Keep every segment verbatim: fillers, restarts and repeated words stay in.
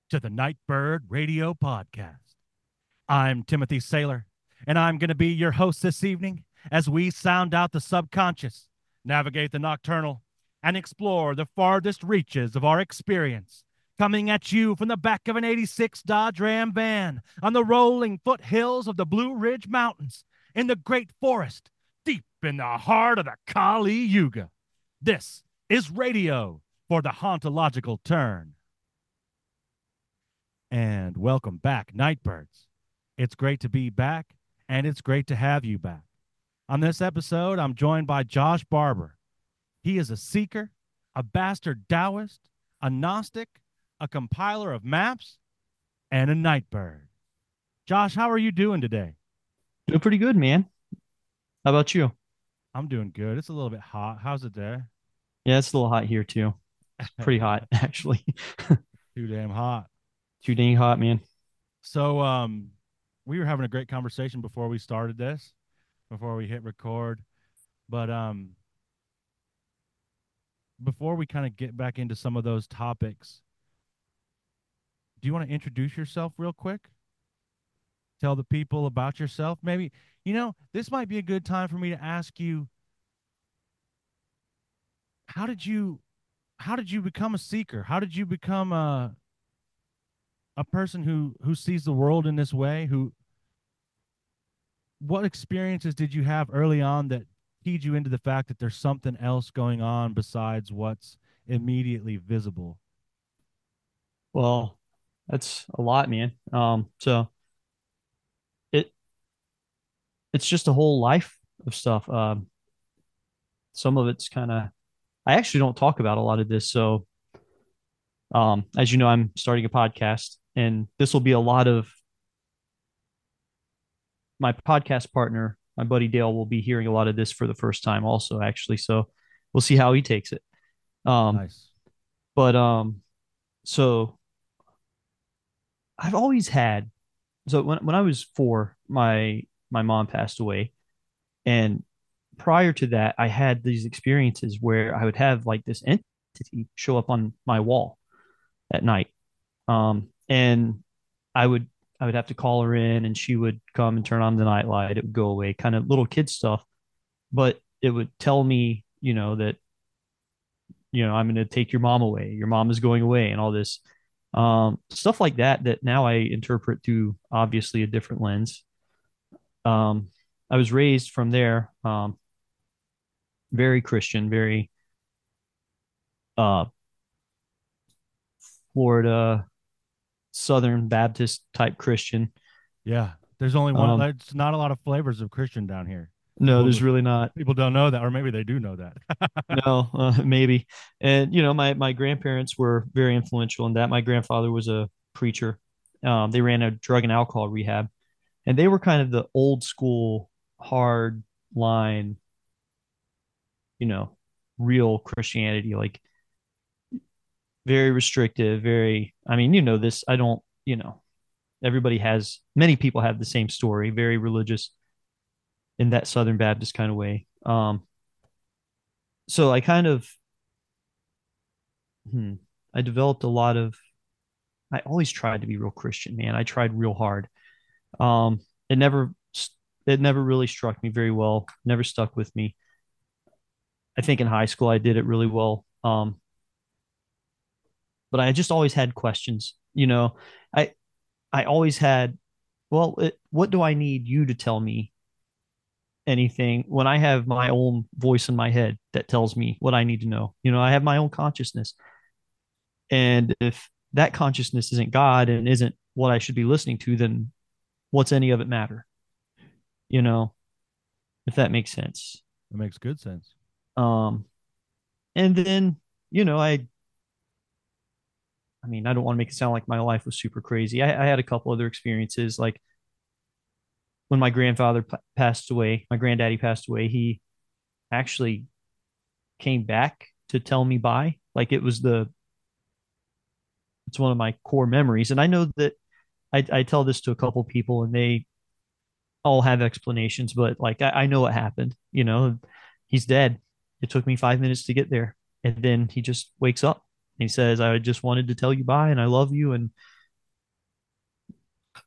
to the Nightbird Radio Podcast. I'm Timothy Saylor, and I'm going to be your host this evening as we sound out the subconscious, navigate the nocturnal, and explore the farthest reaches of our experience. Coming at you from the back of an eighty-six Dodge Ram van on the rolling foothills of the Blue Ridge Mountains in the Great Forest, deep in the heart of the Kali Yuga. This is radio for the hauntological turn. And welcome back, Nightbirds. It's great to be back, and it's great to have you back. On this episode, I'm joined by Josh Barber. He is a seeker, a bastard Taoist, a Gnostic, a compiler of maps, and a Nightbird. Josh, how are you doing today? Doing pretty good, man. How about you? I'm doing good. It's a little bit hot. How's it there? Yeah, it's a little hot here too. It's pretty hot, actually. Too damn hot. Too dang hot, man. So, um, we were having a great conversation before we started this, before we hit record. But um, before we kind of get back into some of those topics, do you want to introduce yourself real quick? Tell the people about yourself. Maybe, you know, this might be a good time for me to ask you, how did you how did you become a seeker? How did you become a a person who who sees the world in this way? Who what experiences did you have early on that keyed you into the fact that there's something else going on besides what's immediately visible? Well, that's a lot, man. Um, so it it's just a whole life of stuff. Um, some of it's kind of I actually don't talk about a lot of this. So, um, as you know, I'm starting a podcast, and this will be a lot of my podcast partner, my buddy Dale, will be hearing a lot of this for the first time, also, actually. So, we'll see how he takes it. Um, Nice. but um, so I've always had so when when I was four, my my mom passed away, and prior to that, I had these experiences where I would have like this entity show up on my wall at night, um, and I would I would have to call her in, and she would come and turn on the nightlight. It would go away, kind of little kid stuff, but it would tell me, you know, that you know I'm going to take your mom away. Your mom is going away, and all this um, stuff like that. That now I interpret through obviously a different lens. Um, I was raised from there, um, very Christian, very uh, Florida Southern Baptist type Christian. Yeah. There's only one. Um, There's not a lot of flavors of Christian down here. no, People there's really not. people don't know that, or maybe they do know that. No, uh, maybe. And you know, my my grandparents were very influential in that. My grandfather was a preacher. Um, they ran a drug and alcohol rehab, and they were kind of the old school, hard line, you know, real Christianity, like very restrictive, very, I mean, you know, this, I don't, you know, everybody has, many people have the same story, very religious in that Southern Baptist kind of way. Um, so I kind of, hmm, I developed a lot of, I always tried to be real Christian, man. I tried real hard. Um, it never, it never really struck me very well, never stuck with me. I think in high school I did it really well. Um, but I just always had questions, you know, I, I always had, well, it, what do I need you to tell me anything when I have my own voice in my head that tells me what I need to know? You know, I have my own consciousness. And if that consciousness isn't God and isn't what I should be listening to, then what's any of it matter? You know, if that makes sense. It makes good sense. Um, and then, you know, I, I mean, I don't want to make it sound like my life was super crazy. I, I had a couple other experiences, like when my grandfather p- passed away, my granddaddy passed away. He actually came back to tell me bye. Like it was the it's one of my core memories. And I know that I, I tell this to a couple people and they all have explanations, but like I, I know what happened. You know, he's dead. It took me five minutes to get there. And then he just wakes up. He says, I just wanted to tell you bye and I love you. And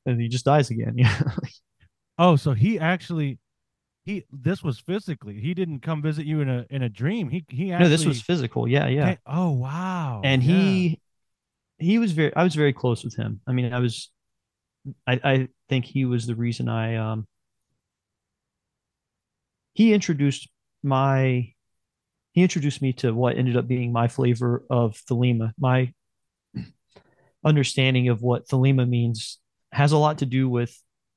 and he just dies again. Yeah. Oh, so he actually he this was physically. He didn't come visit you in a in a dream. He he No, this was actually physical. Yeah, yeah. came. Oh wow, And yeah. he he was very I was very close with him. I mean, I was I I think he was the reason I um he introduced my he introduced me to what ended up being my flavor of Thelema. My understanding of what Thelema means has a lot to do with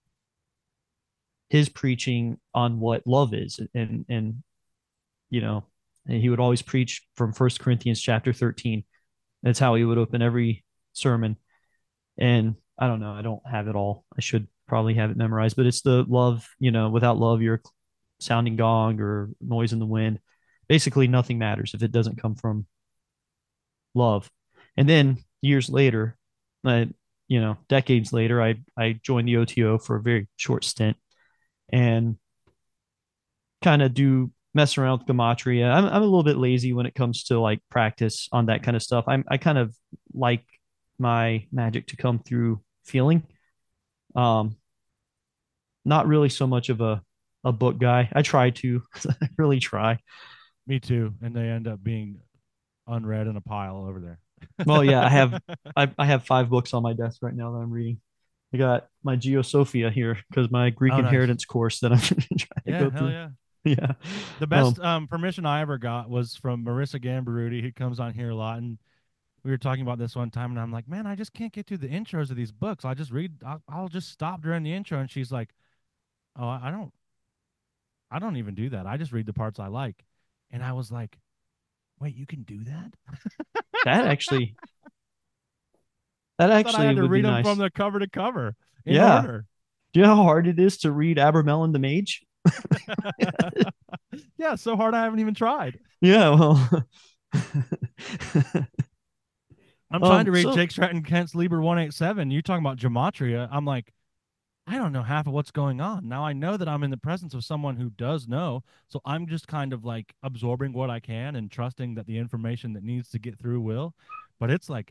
his preaching on what love is, and and you know, he would always preach from First Corinthians chapter thirteen. That's how he would open every sermon. And I don't know, I don't have it all. I should probably have it memorized, but it's the love, you know, without love, you're a sounding gong or noise in the wind. Basically, nothing matters if it doesn't come from love. And then years later, uh, you know, decades later, I I joined the O T O for a very short stint and kind of do mess around with gematria. I'm I'm a little bit lazy when it comes to like practice on that kind of stuff. I'm I kind of like my magic to come through feeling. Um, Not really so much of a a book guy. I try to, I really try. Me too. And they end up being unread in a pile over Well, yeah, I have there. I, I have five books on my desk right now that I'm reading. I got my Geosophia here because my Greek Oh, nice. inheritance course that I'm trying to Yeah, go hell through. yeah. Yeah. The Um, best um, permission I ever got was from Marissa Gambaruti, who comes on here a lot, and we were talking about this one time, and I'm like, man, I just can't get through the intros of these books. I just read, I'll, I'll just stop during the intro, and she's like, oh, I don't, I don't even do that. I just read the parts I like, and I was like, wait, you can do that? that actually that I thought I actually had to would be read them from nice. the cover to cover in Yeah. order. Do you know how hard it is to read Abramelin the Mage? Yeah, so hard I haven't even tried. Yeah, well. I'm trying um, to read so Jake Stratton Kent's Liber one eighty-seven. You're talking about gematria. I'm like, I don't know half of what's going on. Now I know that I'm in the presence of someone who does know. So I'm just kind of like absorbing what I can and trusting that the information that needs to get through will. But it's like,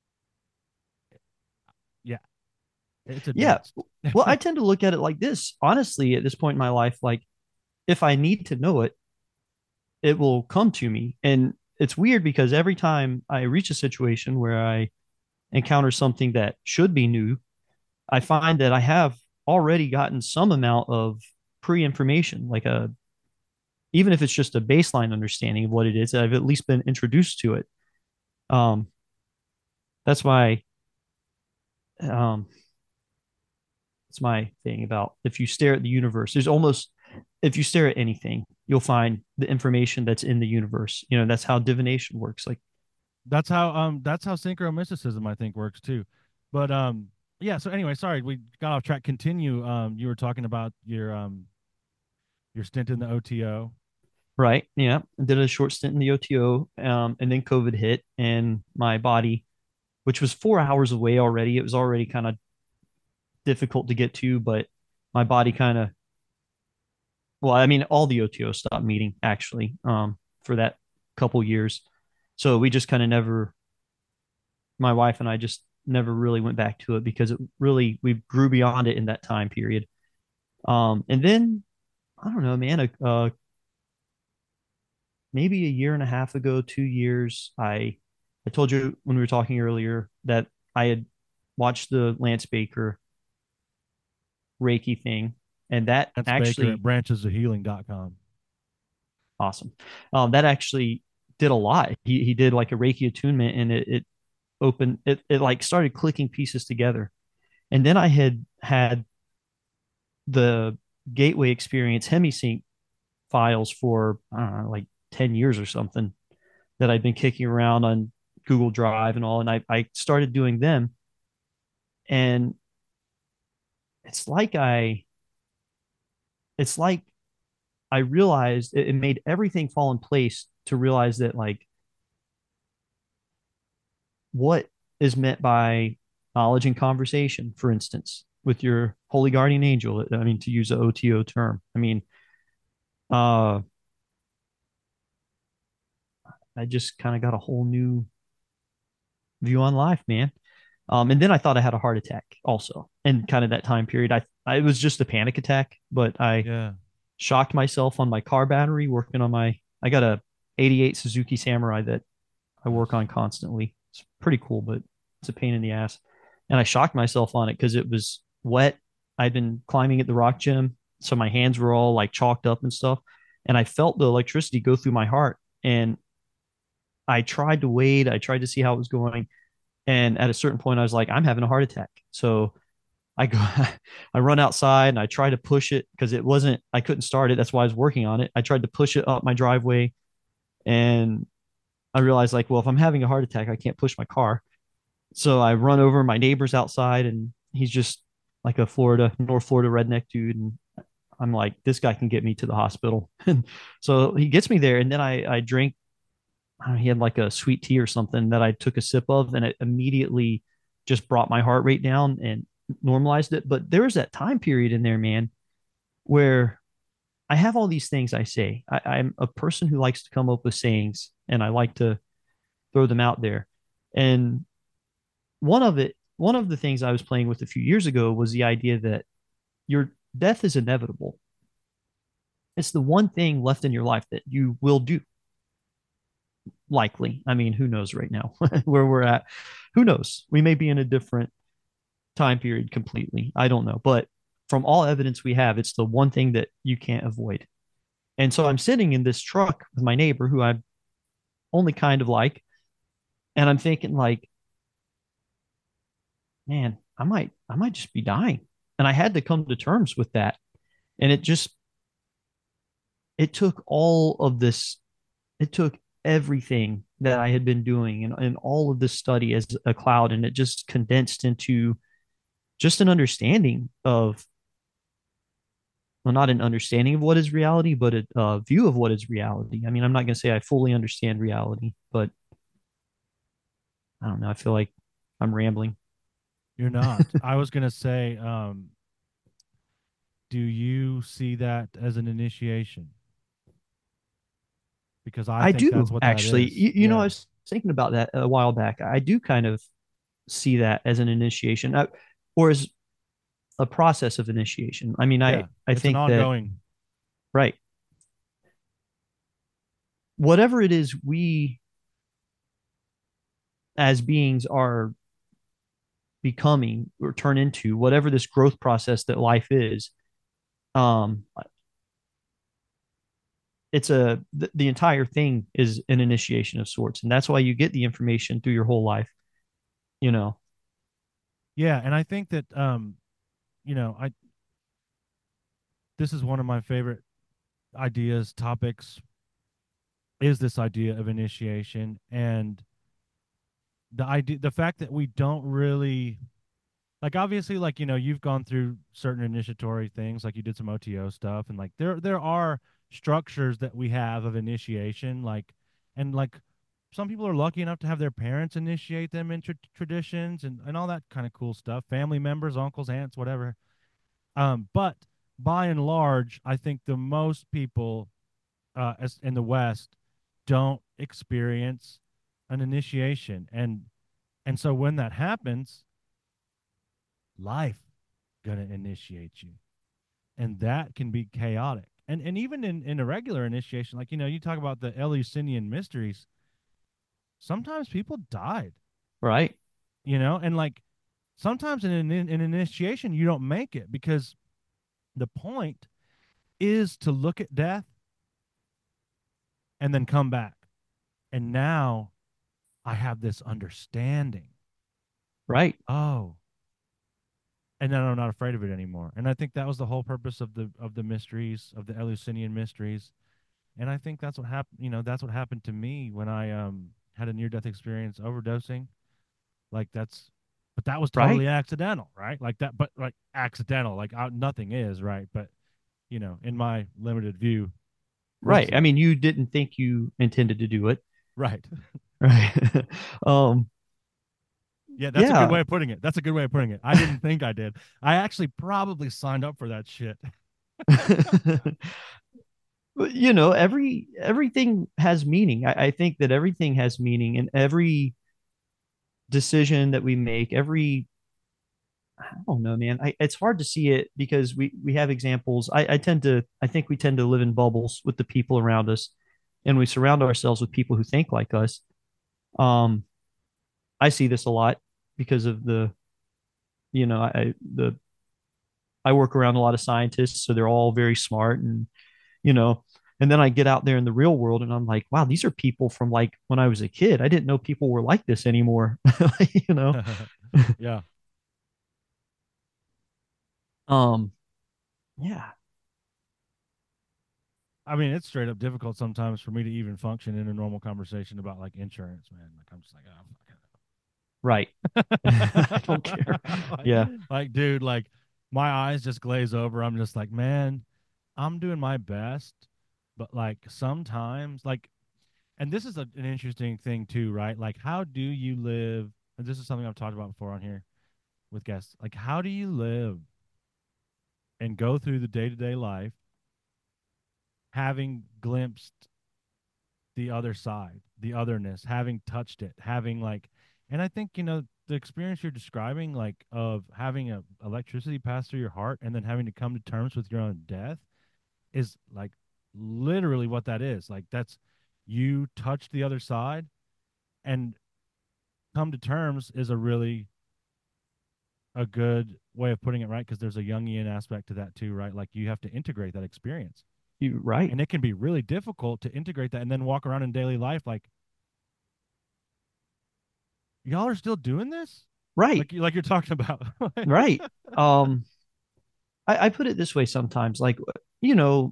yeah, it's yeah. advanced. Well, I tend to look at it like this. Honestly, at this point in my life, like if I need to know it, it will come to me. And it's weird because every time I reach a situation where I encounter something that should be new, I find that I have already gotten some amount of pre-information, like a even if it's just a baseline understanding of what it is, I've at least been introduced to it. Um, that's my um, that's my thing about if you stare at the universe, there's almost if you stare at anything, you'll find the information that's in the universe. You know, that's how divination works. Like, That's how um that's how synchro mysticism I think works too. But um yeah, so anyway, sorry, we got off track. Continue. Um you were talking about your um your stint in the O T O. right? Yeah, I did a short stint in the O T O, um, and then COVID hit, and my body, which was four hours away already, it was already kind of difficult to get to, but my body kind of, well, I mean, all the O T O stopped meeting actually, um, for that couple years, so we just kind of never, my wife and I just never really went back to it because it really we grew beyond it in that time period. Um, and then I don't know, man, a, uh, maybe a year and a half ago, two years, I I told you when we were talking earlier that I had watched the Lance Baker Reiki thing, and that Lance Baker at actually branches of healing dot com. awesome. Um, that actually did a lot. He he did like a Reiki attunement, and it it opened it it like started clicking pieces together. And then I had had the Gateway Experience HemiSync files for I don't know, like ten years or something that I'd been kicking around on Google Drive and all. And I, I started doing them. And it's like I, it's like I realized it, it made everything fall in place to realize that like what is meant by knowledge and conversation, for instance, with your holy guardian angel. I mean, to use the O T O term, I mean, uh, I just kind of got a whole new view on life, man. Um, and then I thought I had a heart attack also. And kind of that time period, I, I it was just a panic attack, but I Yeah. shocked myself on my car battery working on my. I got a eighty-eight Suzuki Samurai that I work Nice. on constantly. It's pretty cool, but it's a pain in the ass. And I shocked myself on it because it was wet. I'd been climbing at the rock gym, so my hands were all like chalked up and stuff. And I felt the electricity go through my heart. And I tried to wait. I tried to see how it was going. And at a certain point, I was like, I'm having a heart attack. So I go, I run outside and I try to push it because it wasn't, I couldn't start it. That's why I was working on it. I tried to push it up my driveway and I realized, like, well, if I'm having a heart attack, I can't push my car. So I run over my neighbor's outside and he's just like a Florida, North Florida redneck dude. And I'm like, this guy can get me to the hospital. And so he gets me there. And then I, I drink, I don't know, he had like a sweet tea or something that I took a sip of and it immediately just brought my heart rate down and normalized it. But there was that time period in there, man, where I have all these things I say. I, I'm a person who likes to come up with sayings and I like to throw them out there. And one of it, one of the things I was playing with a few years ago was the idea that your death is inevitable. It's the one thing left in your life that you will do. Likely. I mean, who knows right now where we're at? Who knows? We may be in a different time period completely. I don't know. But from all evidence we have, it's the one thing that you can't avoid. And so I'm sitting in this truck with my neighbor who I only kind of like. And I'm thinking, like, man, I might, I might just be dying. And I had to come to terms with that. And it just, it took all of this, it took everything that I had been doing and, and all of this study as a cloud, and it just condensed into just an understanding of, well, not an understanding of what is reality, but a, a view of what is reality. I mean, I'm not going to say I fully understand reality, but I don't know. I feel like I'm rambling. You're not. I was gonna say, um, do you see that as an initiation? Because I I think that's do what that actually. is. You, you know, I Yeah. was thinking about that a while back. I do kind of see that as an initiation, uh, or as a process of initiation. I mean, I Yeah. I It's an think that ongoing. right, whatever it is we as beings are becoming or turn into, whatever this growth process that life is, um, it's a the, the entire thing is an initiation of sorts, and that's why you get the information through your whole life. You know, Yeah, and I think that um, you know, I this is one of my favorite ideas, topics, is this idea of initiation and the idea the fact that we don't really like obviously like you know you've gone through certain initiatory things like you did some O T O stuff and like there there are structures that we have of initiation like and like some people are lucky enough to have their parents initiate them into t- traditions and and all that kind of cool stuff family members uncles aunts whatever um but by and large I think the most people uh as in the West don't experience an initiation and and so when that happens life gonna initiate you and that can be chaotic and and even in in a regular initiation like you know you talk about the Eleusinian mysteries sometimes people died right, you know and like sometimes in an, in an initiation you don't make it because the point is to look at death and then come back and now I have this understanding right, oh and then I'm not afraid of it anymore and I think that was the whole purpose of the of the mysteries of the Eleusinian mysteries. And I think that's what happened. You know, that's what happened to me when I um had a near death experience overdosing. Like that's, but that was right, totally accidental, right? Like that, but like accidental, like uh, nothing is right. But you know, in my limited view, right. was I mean, you didn't think you intended to do it, right. right? um, Yeah, that's a good yeah. way of putting it. That's a good way of putting it. I didn't think I did. I actually probably signed up for that shit. You know, every everything has meaning. I, I think that everything has meaning, and every decision that we make, every I don't know, man. I, it's hard to see it because we we have examples. I, I tend to I think we tend to live in bubbles with the people around us, and we surround ourselves with people who think like us. Um, I see this a lot because of the you know I the I work around a lot of scientists, so they're all very smart, and you know, and then I get out there in the real world, and I'm like, wow, these are people from like when I was a kid. I didn't know people were like this anymore. you know, Yeah. um, yeah, I mean, it's straight up difficult sometimes for me to even function in a normal conversation about like insurance, man. Like I'm just like, oh, right. I don't care. like, Yeah, like, dude, like my eyes just glaze over. I'm just like, man, I'm doing my best, but like sometimes, like, and this is a, an interesting thing too, right? Like, how do you live? And this is something I've talked about before on here with guests. Like, how do you live and go through the day to day life having glimpsed the other side, the otherness, having touched it, having like, and I think, you know, the experience you're describing, like of having a electricity pass through your heart and then having to come to terms with your own death is like literally what that is. Like that's you touch the other side and come to terms is a really a good way of putting it, right? Because there's a Jungian aspect to that too, right? Like you have to integrate that experience. you right, And it can be really difficult to integrate that and then walk around in daily life like y'all are still doing this? right, Like you like you're talking about. right. Um, I, I put it this way sometimes, like you know,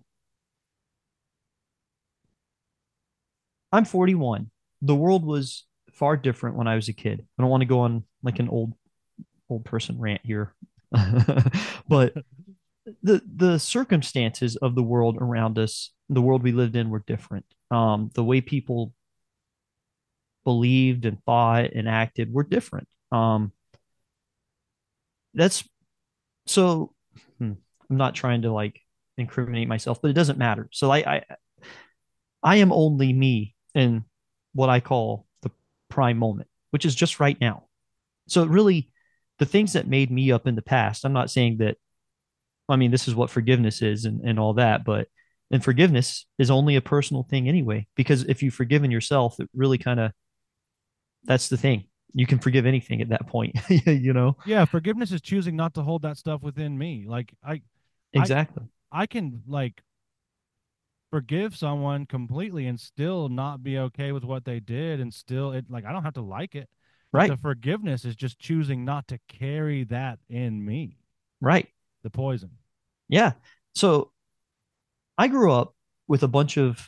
I'm forty-one. The world was far different when I was a kid. I don't want to go on like an old old person rant here, but the the circumstances of the world around us, the world we lived in, were different. Um, the way people believed and thought and acted were different. Um, that's so. Hmm, I'm not trying to like incriminate myself, but it doesn't matter. So I I, I am only me in what I call the prime moment, which is just right now. So really, the things that made me up in the past. I'm not saying that I mean, this is what forgiveness is and, and all that, but and forgiveness is only a personal thing anyway, because if you've forgiven yourself, it really kind of that's the thing. You can forgive anything at that point, you know? Yeah, forgiveness is choosing not to hold that stuff within me. Like I I Exactly. I can like forgive someone completely and still not be okay with what they did and still it like I don't have to like it. But Right. the forgiveness is just choosing not to carry that in me, Right. the poison. Yeah. So I grew up with a bunch of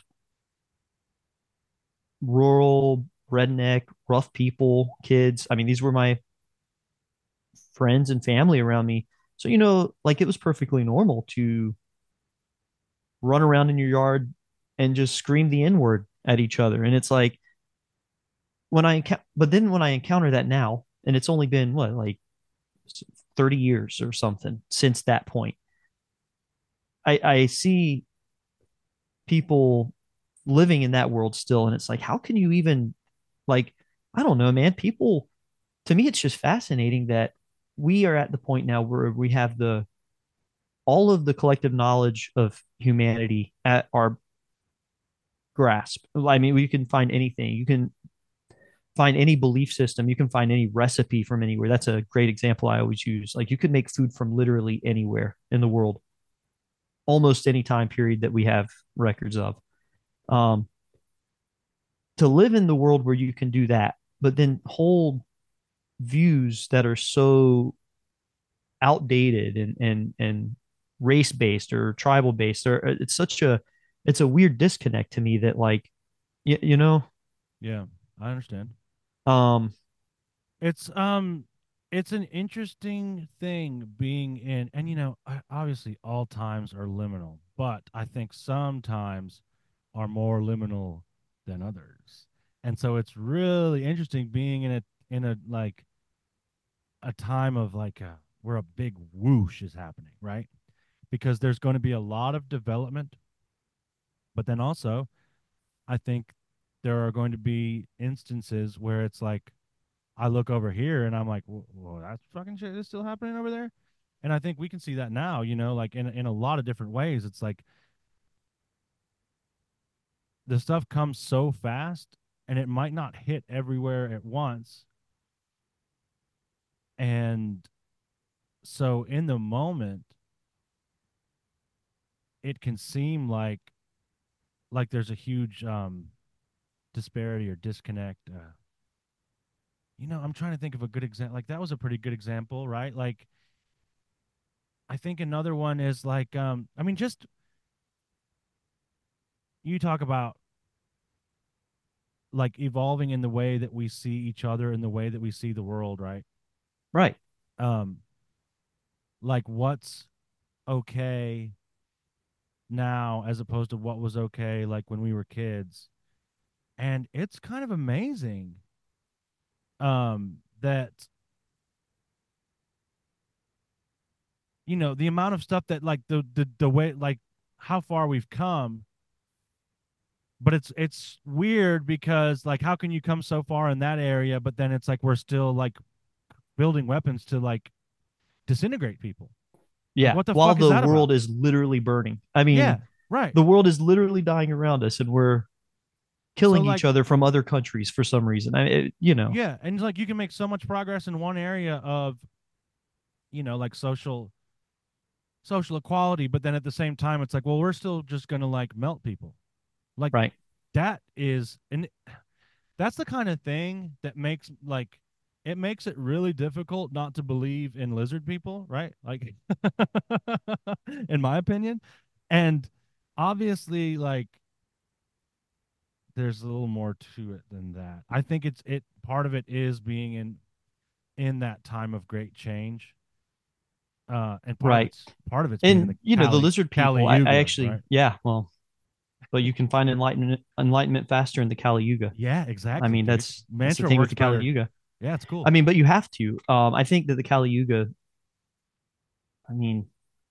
rural, redneck, rough people, kids. I mean, these were my friends and family around me. So, you know, like it was perfectly normal to run around in your yard and just scream the N word at each other. And it's like, when I, but then when I encounter that now, and it's only been what, like thirty years or something since that point, I, I see people living in that world still. And it's like, how can you even, like, I don't know, man. People, to me, it's just fascinating that we are at the point now where we have the, all of the collective knowledge of humanity at our grasp. I mean, we can find anything. You can find any belief system. You can find any recipe from anywhere. That's a great example I always use. Like you could make food from literally anywhere in the world, almost any time period that we have records of. Um, to live in the world where you can do that, but then hold views that are so outdated and and and race based or tribal based, or it's such a it's a weird disconnect to me that like you, you know Yeah, I understand. um It's um it's an interesting thing being in and you know, obviously all times are liminal, but I think sometimes are more liminal than others. And so it's really interesting being in a in a like a time of like a where a big whoosh is happening, right? Because there's going to be a lot of development, but then also I think there are going to be instances where it's like I look over here and I'm like, well, well that's fucking shit is still happening over there. And I think we can see that now, you know, like in in a lot of different ways. It's like the stuff comes so fast and it might not hit everywhere at once. And so in the moment, it can seem like like there's a huge um disparity or disconnect. Uh, you know, I'm trying to think of a good example. Like that was a pretty good example, right? Like I think another one is like um I mean just you talk about like evolving in the way that we see each other and the way that we see the world, right? Right. Um like what's okay now as opposed to what was okay like when we were kids. And it's kind of amazing um that you know the amount of stuff that like the the the way like how far we've come, but it's it's weird because like how can you come so far in that area but then it's like we're still like building weapons to like disintegrate people. Like Yeah. what the While fuck is the that about? world is literally burning. I Yeah, mean, right. the world is literally dying around us and we're So killing each like other from other countries for some reason. I it, you know, yeah, and it's like you can make so much progress in one area of you know like social social equality, but then at the same time it's like well we're still just gonna like melt people. Like right. that is and that's the kind of thing that makes like it makes it really difficult not to believe in lizard people, right? Like in my opinion. And obviously like there's a little more to it than that. I think it's it part of it is being in in that time of great change. Uh and part of Right. it's part of it's being in And the you know, the Kali lizard Kali people, I, I Yuga, actually, right? yeah, well, but you can find enlightenment enlightenment faster in the Kali Yuga. Yeah, I exactly, mean, dude. that's that's the Mantra thing with works the Kali better. Yuga. Yeah, it's I cool. mean, but you have to. Um, I think that the Kali Yuga, I mean,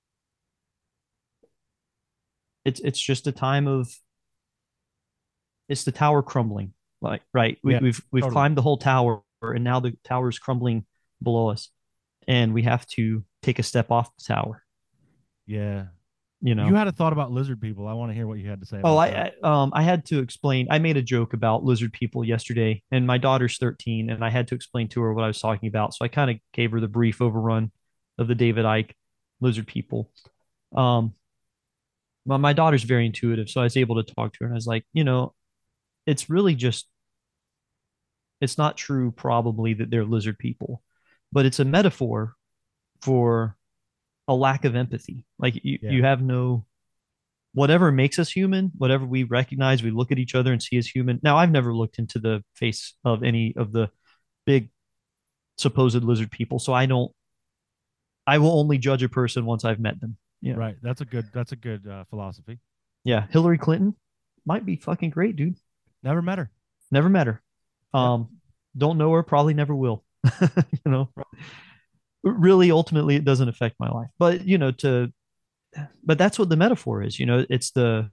it's it's just a time of it's the tower crumbling. Like, right, we, Yeah, we've we've totally. climbed the whole tower, and now the tower is crumbling below us, and we have to take a step off the tower. Yeah. You You know. had a thought about lizard people. I want to hear what you had to say Oh, about that. I, I um I had to explain. I made a joke about lizard people yesterday, and my daughter's thirteen, and I had to explain to her what I was talking about. So I kind of gave her the brief overrun of the David Icke lizard people. Um, well, my daughter's very intuitive, so I was able to talk to her, and I was like, you know, it's really just it's not true probably that they're lizard people, but it's a metaphor for a lack of empathy. Like you, Yeah. you have no whatever makes us human, whatever we recognize, we look at each other and see as human. Now, I've never looked into the face of any of the big supposed lizard people, so I don't. I will only judge a person once I've met them. You know, Right. That's a good that's a good uh, philosophy. yeah. Hillary Clinton might be fucking great, dude. Never met her. Never met her. Yep. Um, don't know her. Probably never will. you know, Right. really, ultimately, it doesn't affect my life. But you know, to but that's what the metaphor is. You know, it's the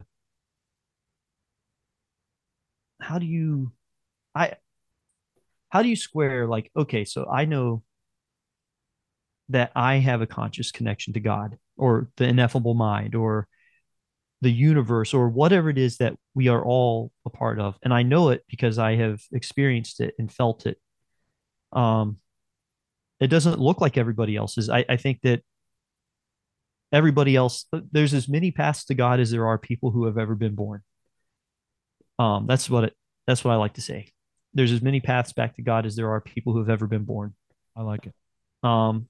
how do you I how do you square like okay, so I know that I have a conscious connection to God or the ineffable mind or the universe or whatever it is that we are all a part of. And I know it because I have experienced it and felt it. Um, it doesn't look like everybody else's. I, I think that everybody else, there's as many paths to God as there are people who have ever been born. Um, that's what it, that's what I like to say. There's as many paths back to God as there are people who have ever been born. I like it. Um,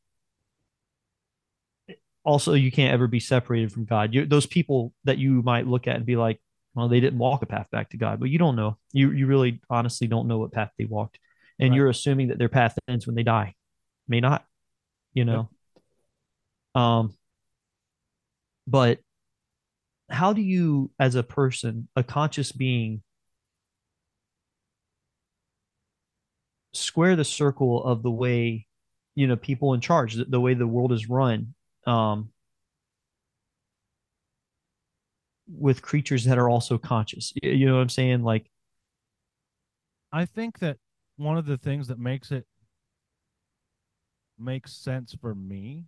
also you can't ever be separated from God. You, those people that you might look at and be like, well, they didn't walk a path back to God, but you don't know. You you really honestly don't know what path they walked, and Right. you're assuming that their path ends when they die. May not, you Yep. know. Um, but how do you, as a person, a conscious being, square the circle of the way, you know, people in charge, the, the way the world is run, um, with creatures that are also conscious? You know what I'm saying? Like, I think that one of the things that makes it makes sense for me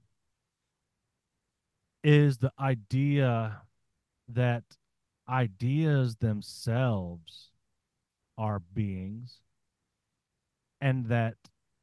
is the idea that ideas themselves are beings and that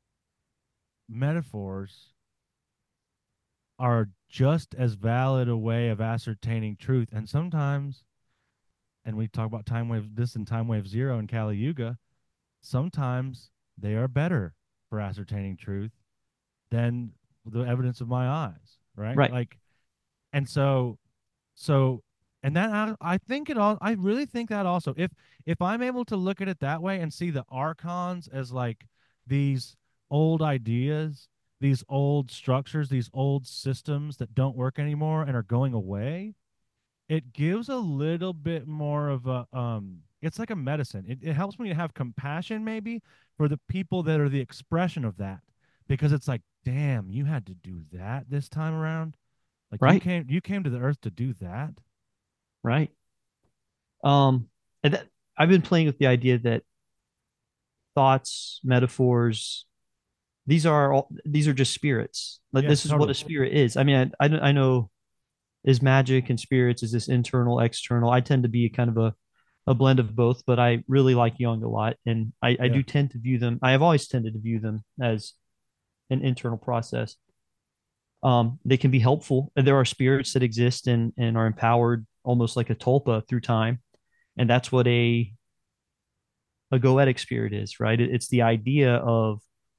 metaphors are just as valid a way of ascertaining truth. And sometimes, and we talk about time wave this and time wave zero in Kali Yuga, sometimes they are better for ascertaining truth than the evidence of my eyes, right? Right. Like, and so, so, and that I, I think it all. I really think that also, if if I'm able to look at it that way and see the archons as like these old ideas, these old structures, these old systems that don't work anymore and are going away, it gives a little bit more of a um it's like a medicine. It, it helps me to have compassion maybe for the people that are the expression of that, because it's like, damn, you had to do that this time around. Like you Right. came you came to the earth to do that. Right. Um, and that, I've been playing with the idea that thoughts, metaphors, these are all these are just spirits. Like Yeah, this is what a totally. spirit is. I mean, I, I, I know is magic and spirits is this internal, external. I tend to be kind of a a blend of both, but I really like Jung a lot, and I, I Yeah. do tend to view them. I have always tended to view them as an internal process. Um, they can be helpful. There are spirits that exist and and are empowered almost like a tulpa through time, and that's what a a goetic spirit is, right? It, it's the idea of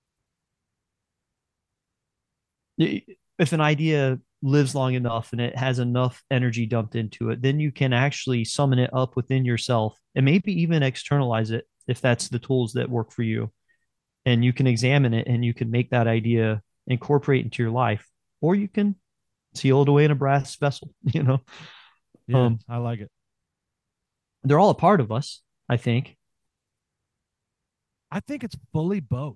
if an idea lives long enough and it has enough energy dumped into it, then you can actually summon it up within yourself and maybe even externalize it if that's the tools that work for you. And you can examine it and you can make that idea incorporate into your life, or you can seal it away in a brass vessel, you know. Yeah, Um, I like it. they're all a part of us, I think. I think it's fully both.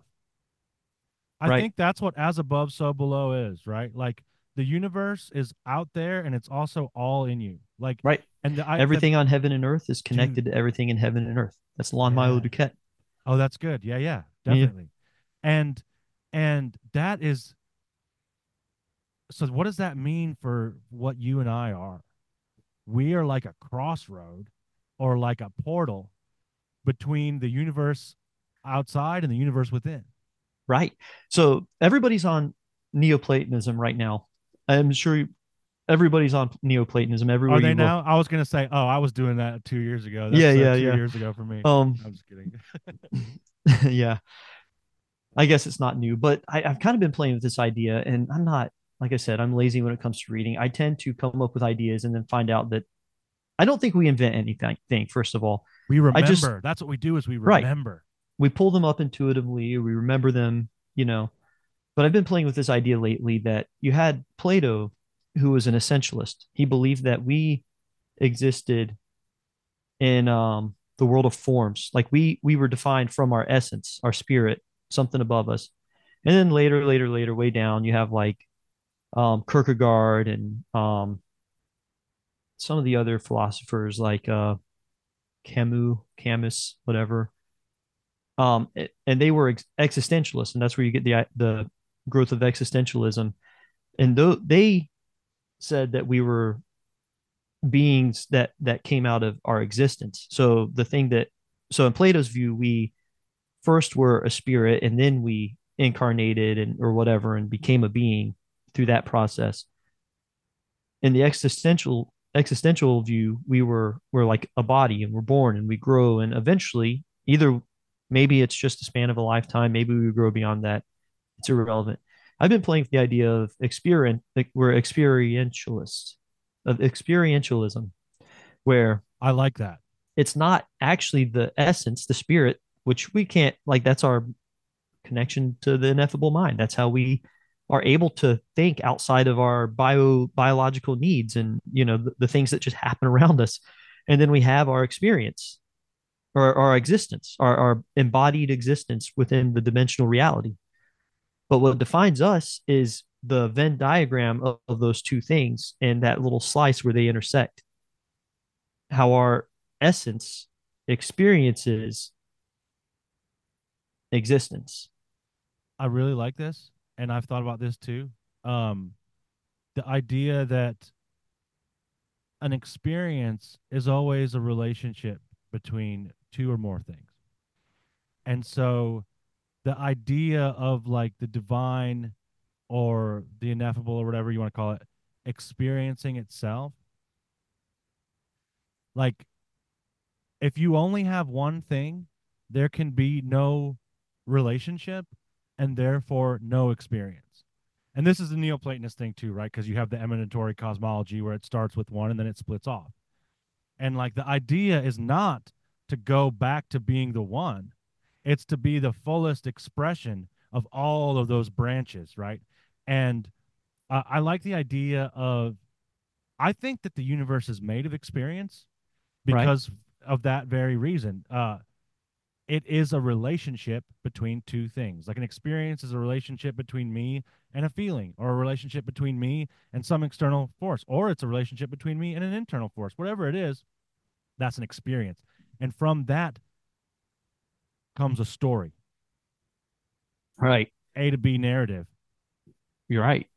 I Right. think that's what as above, so below is, right? Like the universe is out there and it's also all in you. Like, Right. and the, I, the, Everything on heaven and earth is dude, connected to everything in heaven and earth. That's Lon Milo yeah. Duquette. Oh, that's good. Yeah, yeah, Yeah. definitely. And, and that is, so what does that mean for what you and I are? We are like a crossroad or like a portal between the universe outside and the universe within. Right. So everybody's on Neoplatonism right now. I'm sure everybody's on Neoplatonism Are everywhere they you look. now? I was gonna say, oh, I was doing that two years ago. Yeah, That's uh, yeah, two yeah. years ago for me. Um, I'm just kidding. yeah. I guess it's not new, but I, I've kind of been playing with this idea, and I'm not, like I said, I'm lazy when it comes to reading. I tend to come up with ideas and then find out that I don't think we invent anything. First of all, We I just remember. That's what we do is we right. remember. We pull them up intuitively. We remember them, you know. But I've been playing with this idea lately that you had Plato, who was an essentialist. He believed that we existed in um, the world of forms, like we we were defined from our essence, our spirit, something above us. And then later, later, later, way down, you have like um, Kierkegaard and um, some of the other philosophers like uh, Camus, Camus, whatever. Um, and they were ex- existentialists, and that's where you get the the growth of existentialism. And though they said that we were beings that that came out of our existence. So the thing that so in Plato's view, we first were a spirit and then we incarnated and or whatever and became a being through that process. In the existential existential view, we were we're like a body and we're born and we grow and eventually either maybe it's just a span of a lifetime, maybe we grow beyond that. It's irrelevant. I've been playing with the idea of experience. Like we're experientialists of experientialism, where I like that. it's not actually the essence, the spirit, which we can't like. That's our connection to the ineffable mind. That's how we are able to think outside of our bio biological needs and you know the, the things that just happen around us. And then we have our experience or our existence, our, our embodied existence within the dimensional reality. But what defines us is the Venn diagram of, of those two things and that little slice where they intersect. How our essence experiences existence. I really like this. and I've thought about this too. Um, the idea that an experience is always a relationship between two or more things. And so the idea of like the divine or the ineffable or whatever you want to call it experiencing itself, like if you only have one thing, there can be no relationship and therefore no experience. And this is the Neoplatonist thing too, right? Because you have the emanatory cosmology where it starts with one and then it splits off. And like the idea is not to go back to being the one, it's to be the fullest expression of all of those branches, right? And uh, I like the idea of, I think that the universe is made of experience Right. because of that very reason. Uh, it is a relationship between two things. Like an experience is a relationship between me and a feeling, or a relationship between me and some external force, or it's a relationship between me and an internal force. Whatever it is, that's an experience. And from that comes a story, Right. A to B narrative. You're right.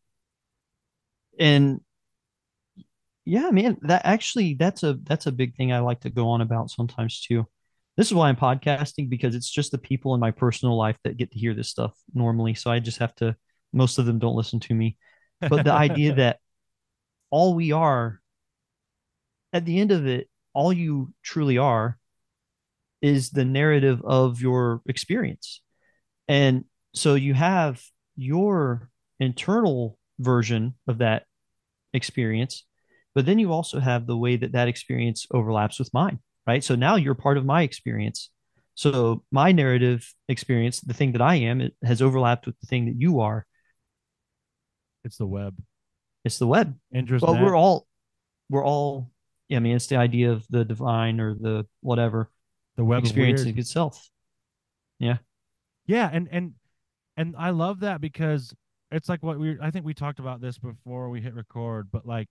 And yeah, man, that actually that's a that's a big thing I like to go on about sometimes too. This is why I'm podcasting because it's just the people in my personal life that get to hear this stuff normally. So I just have to, most of them don't listen to me. But the idea that all we are at the end of it, all you truly are is the narrative of your experience. And so you have your internal version of that experience, but then you also have the way that that experience overlaps with mine, right? So now you're part of my experience. So my narrative experience, the thing that I am, it has overlapped with the thing that you are. It's the web. It's the web. Indra's But net. we're all, we're all, yeah, I mean, it's the idea of the divine or the whatever The web of weird. experiencing itself. Yeah. Yeah, and and and I love that because it's like what we I think we talked about this before we hit record, but like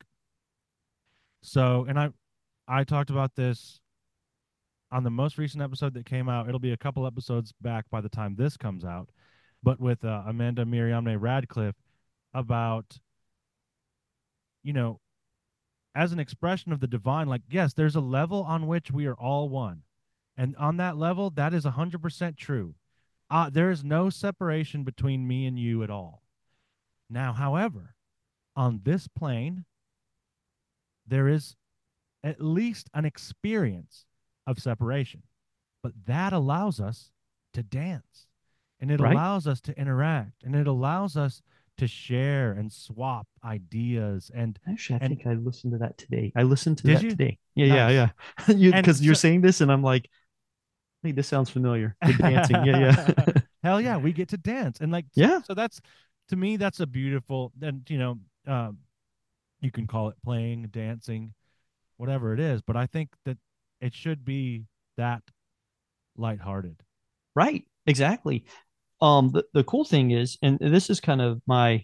so and I I talked about this on the most recent episode that came out. It'll be a couple episodes back by the time this comes out, but with uh, Amanda Miriamne Radcliffe about, you know, as an expression of the divine, like, yes, there's a level on which we are all one. And on that level, that is one hundred percent true. Uh, there is no separation between me and you at all. Now, however, on this plane, there is at least an experience of separation. But that allows us to dance and it Right. allows us to interact and it allows us to share and swap ideas and Actually, I and think I listened to that today. I listened to did that you? today. Yeah, yeah, Nice. yeah. you And because you're so saying this, and I'm like, hey, this sounds familiar. The dancing. Yeah, yeah. hell yeah, we get to dance. And like so, Yeah, so that's to me that's a beautiful and you know, um you can call it playing, dancing, whatever it is, but I think that it should be that lighthearted. right. Exactly. Um, the, the cool thing is, and this is kind of my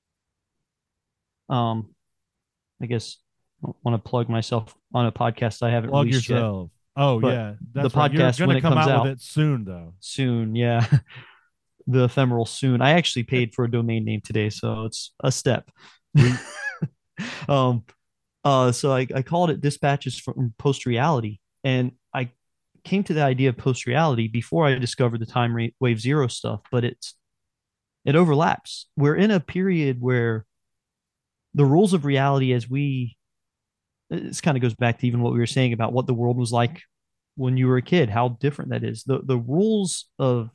um, I guess I want to plug myself on a podcast I haven't Plug released yet, yourself. Oh but yeah, the that's right. You're podcast gonna when it come comes out with out it soon though. soon, yeah. The ephemeral soon. I actually paid for a domain name today, so it's a step. We um, uh, so I, I called it Dispatches from Post Reality, and I came to the idea of post reality before I discovered the time wave zero stuff, but it's it overlaps. We're in a period where the rules of reality as we this kind of goes back to even what we were saying about what the world was like when you were a kid, how different that is. The the rules of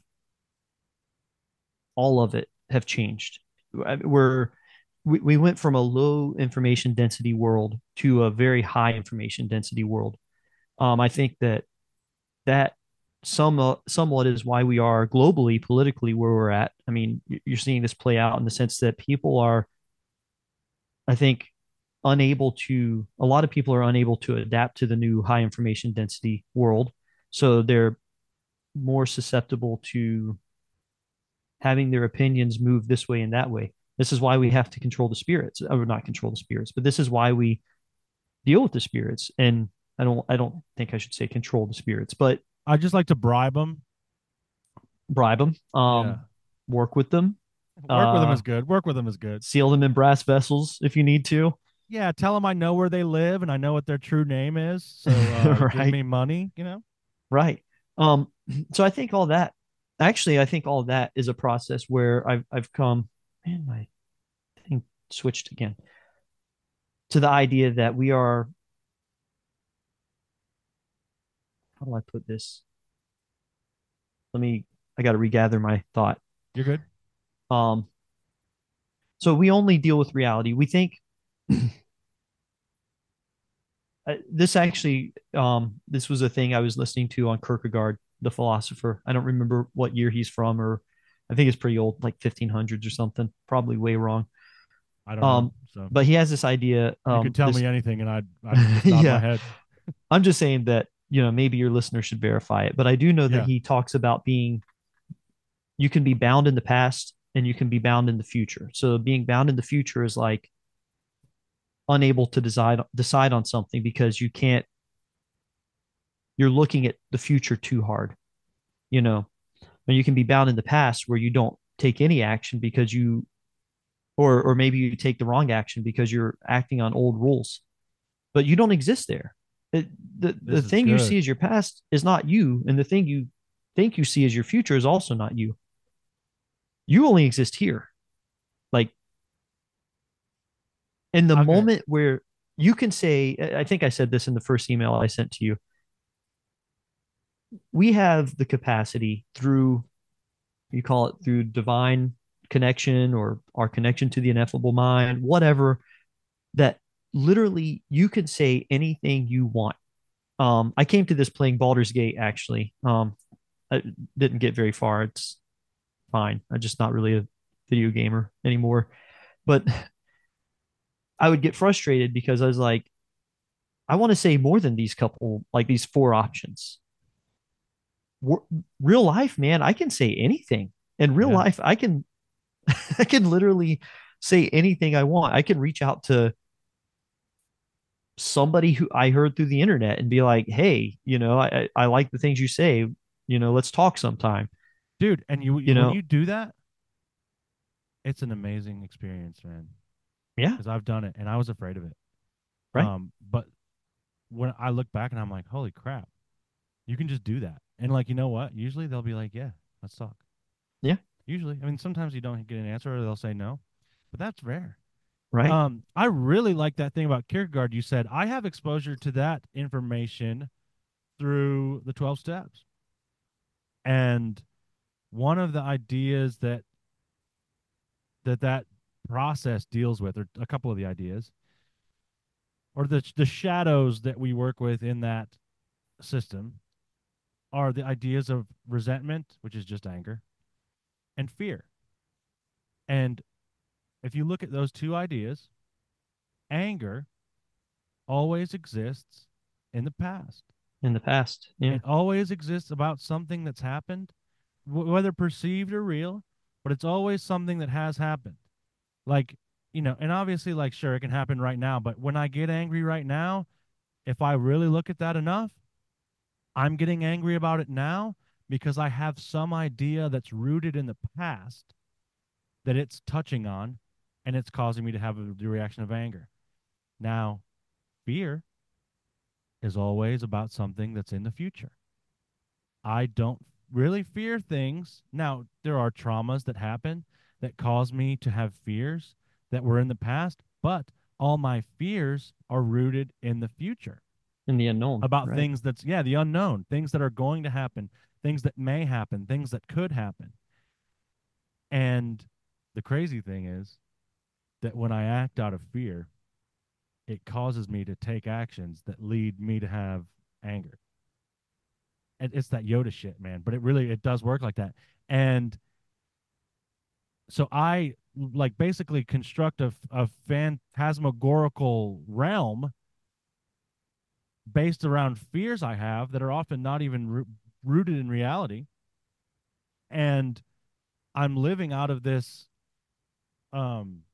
all of it have changed. We're we, we went from a low information density world to a very high information density world. Um, I think that that some somewhat is why we are globally politically where we're at. I mean, you're seeing this play out in the sense that people are, I think, unable to. A lot of people are unable to adapt to the new high information density world, so they're more susceptible to having their opinions move this way and that way. This is why we have to control the spirits, or not control the spirits, but this is why we deal with the spirits. And I don't, I don't think I should say control the spirits, but I just like to bribe them. bribe them, Yeah. um, work with them. Work with them Uh, is good. Work with them is good. seal them in brass vessels if you need to. Yeah, tell them I know where they live and I know what their true name is. So uh, give Right. me money, you know? Right. Um, so I think all that, actually, I think all that is a process where I've I've come, man, my thing switched again to the idea that we are, how do I put this? Let me, I got to regather my thought. You're good. Um, so we only deal with reality. We think uh, this actually, um, this was a thing I was listening to on Kierkegaard, the philosopher. I don't remember what year he's from, or I think it's pretty old, like fifteen hundreds or something. Probably way wrong. I don't know. Um, So but he has this idea. you could Um, tell this, me anything and I'd, I'd just nod my yeah. head. I'm just saying that you know maybe your listener should verify it, but I do know that Yeah. he talks about being you can be bound in the past and you can be bound in the future. So being bound in the future is like unable to decide decide on something because you can't you're looking at the future too hard, you know. And you can be bound in the past where you don't take any action because you or or maybe you take the wrong action because you're acting on old rules, but you don't exist there. It, the the This is thing you see good. as your past is not you, and the thing you think you see as your future is also not you. You only exist here. Like in the Okay. moment where you can say, I think I said this in the first email I sent to you. We have the capacity through, you call it through divine connection or our connection to the ineffable mind, whatever, that literally you can say anything you want. Um, I came to this playing Baldur's Gate actually. Um, I didn't get very far. It's fine. I'm just not really a video gamer anymore. But I would get frustrated because I was like, I want to say more than these couple, like these four options. Real life, man, I can say anything. In real Yeah. life, I can, I can literally say anything I want. I can reach out to somebody who I heard through the internet and be like, hey, you know, I, I like the things you say. You know, let's talk sometime. Dude, and you, You you when know, you do that, it's an amazing experience, man. yeah, Because I've done it and I was afraid of it. right, Um, but when I look back and I'm like, holy crap, you can just do that. And like, you know what? Usually they'll be like, yeah, let's talk. yeah, Usually, I mean, sometimes you don't get an answer or they'll say no, but that's rare. right. Um, I really like that thing about Kierkegaard. You said I have exposure to that information through the twelve steps. And one of the ideas that that that process deals with, or a couple of the ideas, or the the shadows that we work with in that system, are the ideas of resentment, which is just anger, and fear. And if you look at those two ideas, anger always exists in the past. In the past, yeah, It always exists about something that's happened, w- whether perceived or real, but it's always something that has happened. Like, you know, and obviously, like, sure, it can happen right now, but when I get angry right now, if I really look at that enough, I'm getting angry about it now because I have some idea that's rooted in the past that it's touching on and it's causing me to have a, the reaction of anger. Now, fear is always about something that's in the future. I don't really fear things. Now, there are traumas that happen that cause me to have fears that were in the past, but all my fears are rooted in the future in the unknown, about right? things that's, yeah, the unknown, things that are going to happen, things that may happen, things that could happen. And the crazy thing is that when I act out of fear, it causes me to take actions that lead me to have anger. And it's that Yoda shit, man. But it really it does work like that. And so I like basically construct a, a phantasmagorical realm based around fears I have that are often not even ro- rooted in reality. And I'm living out of this um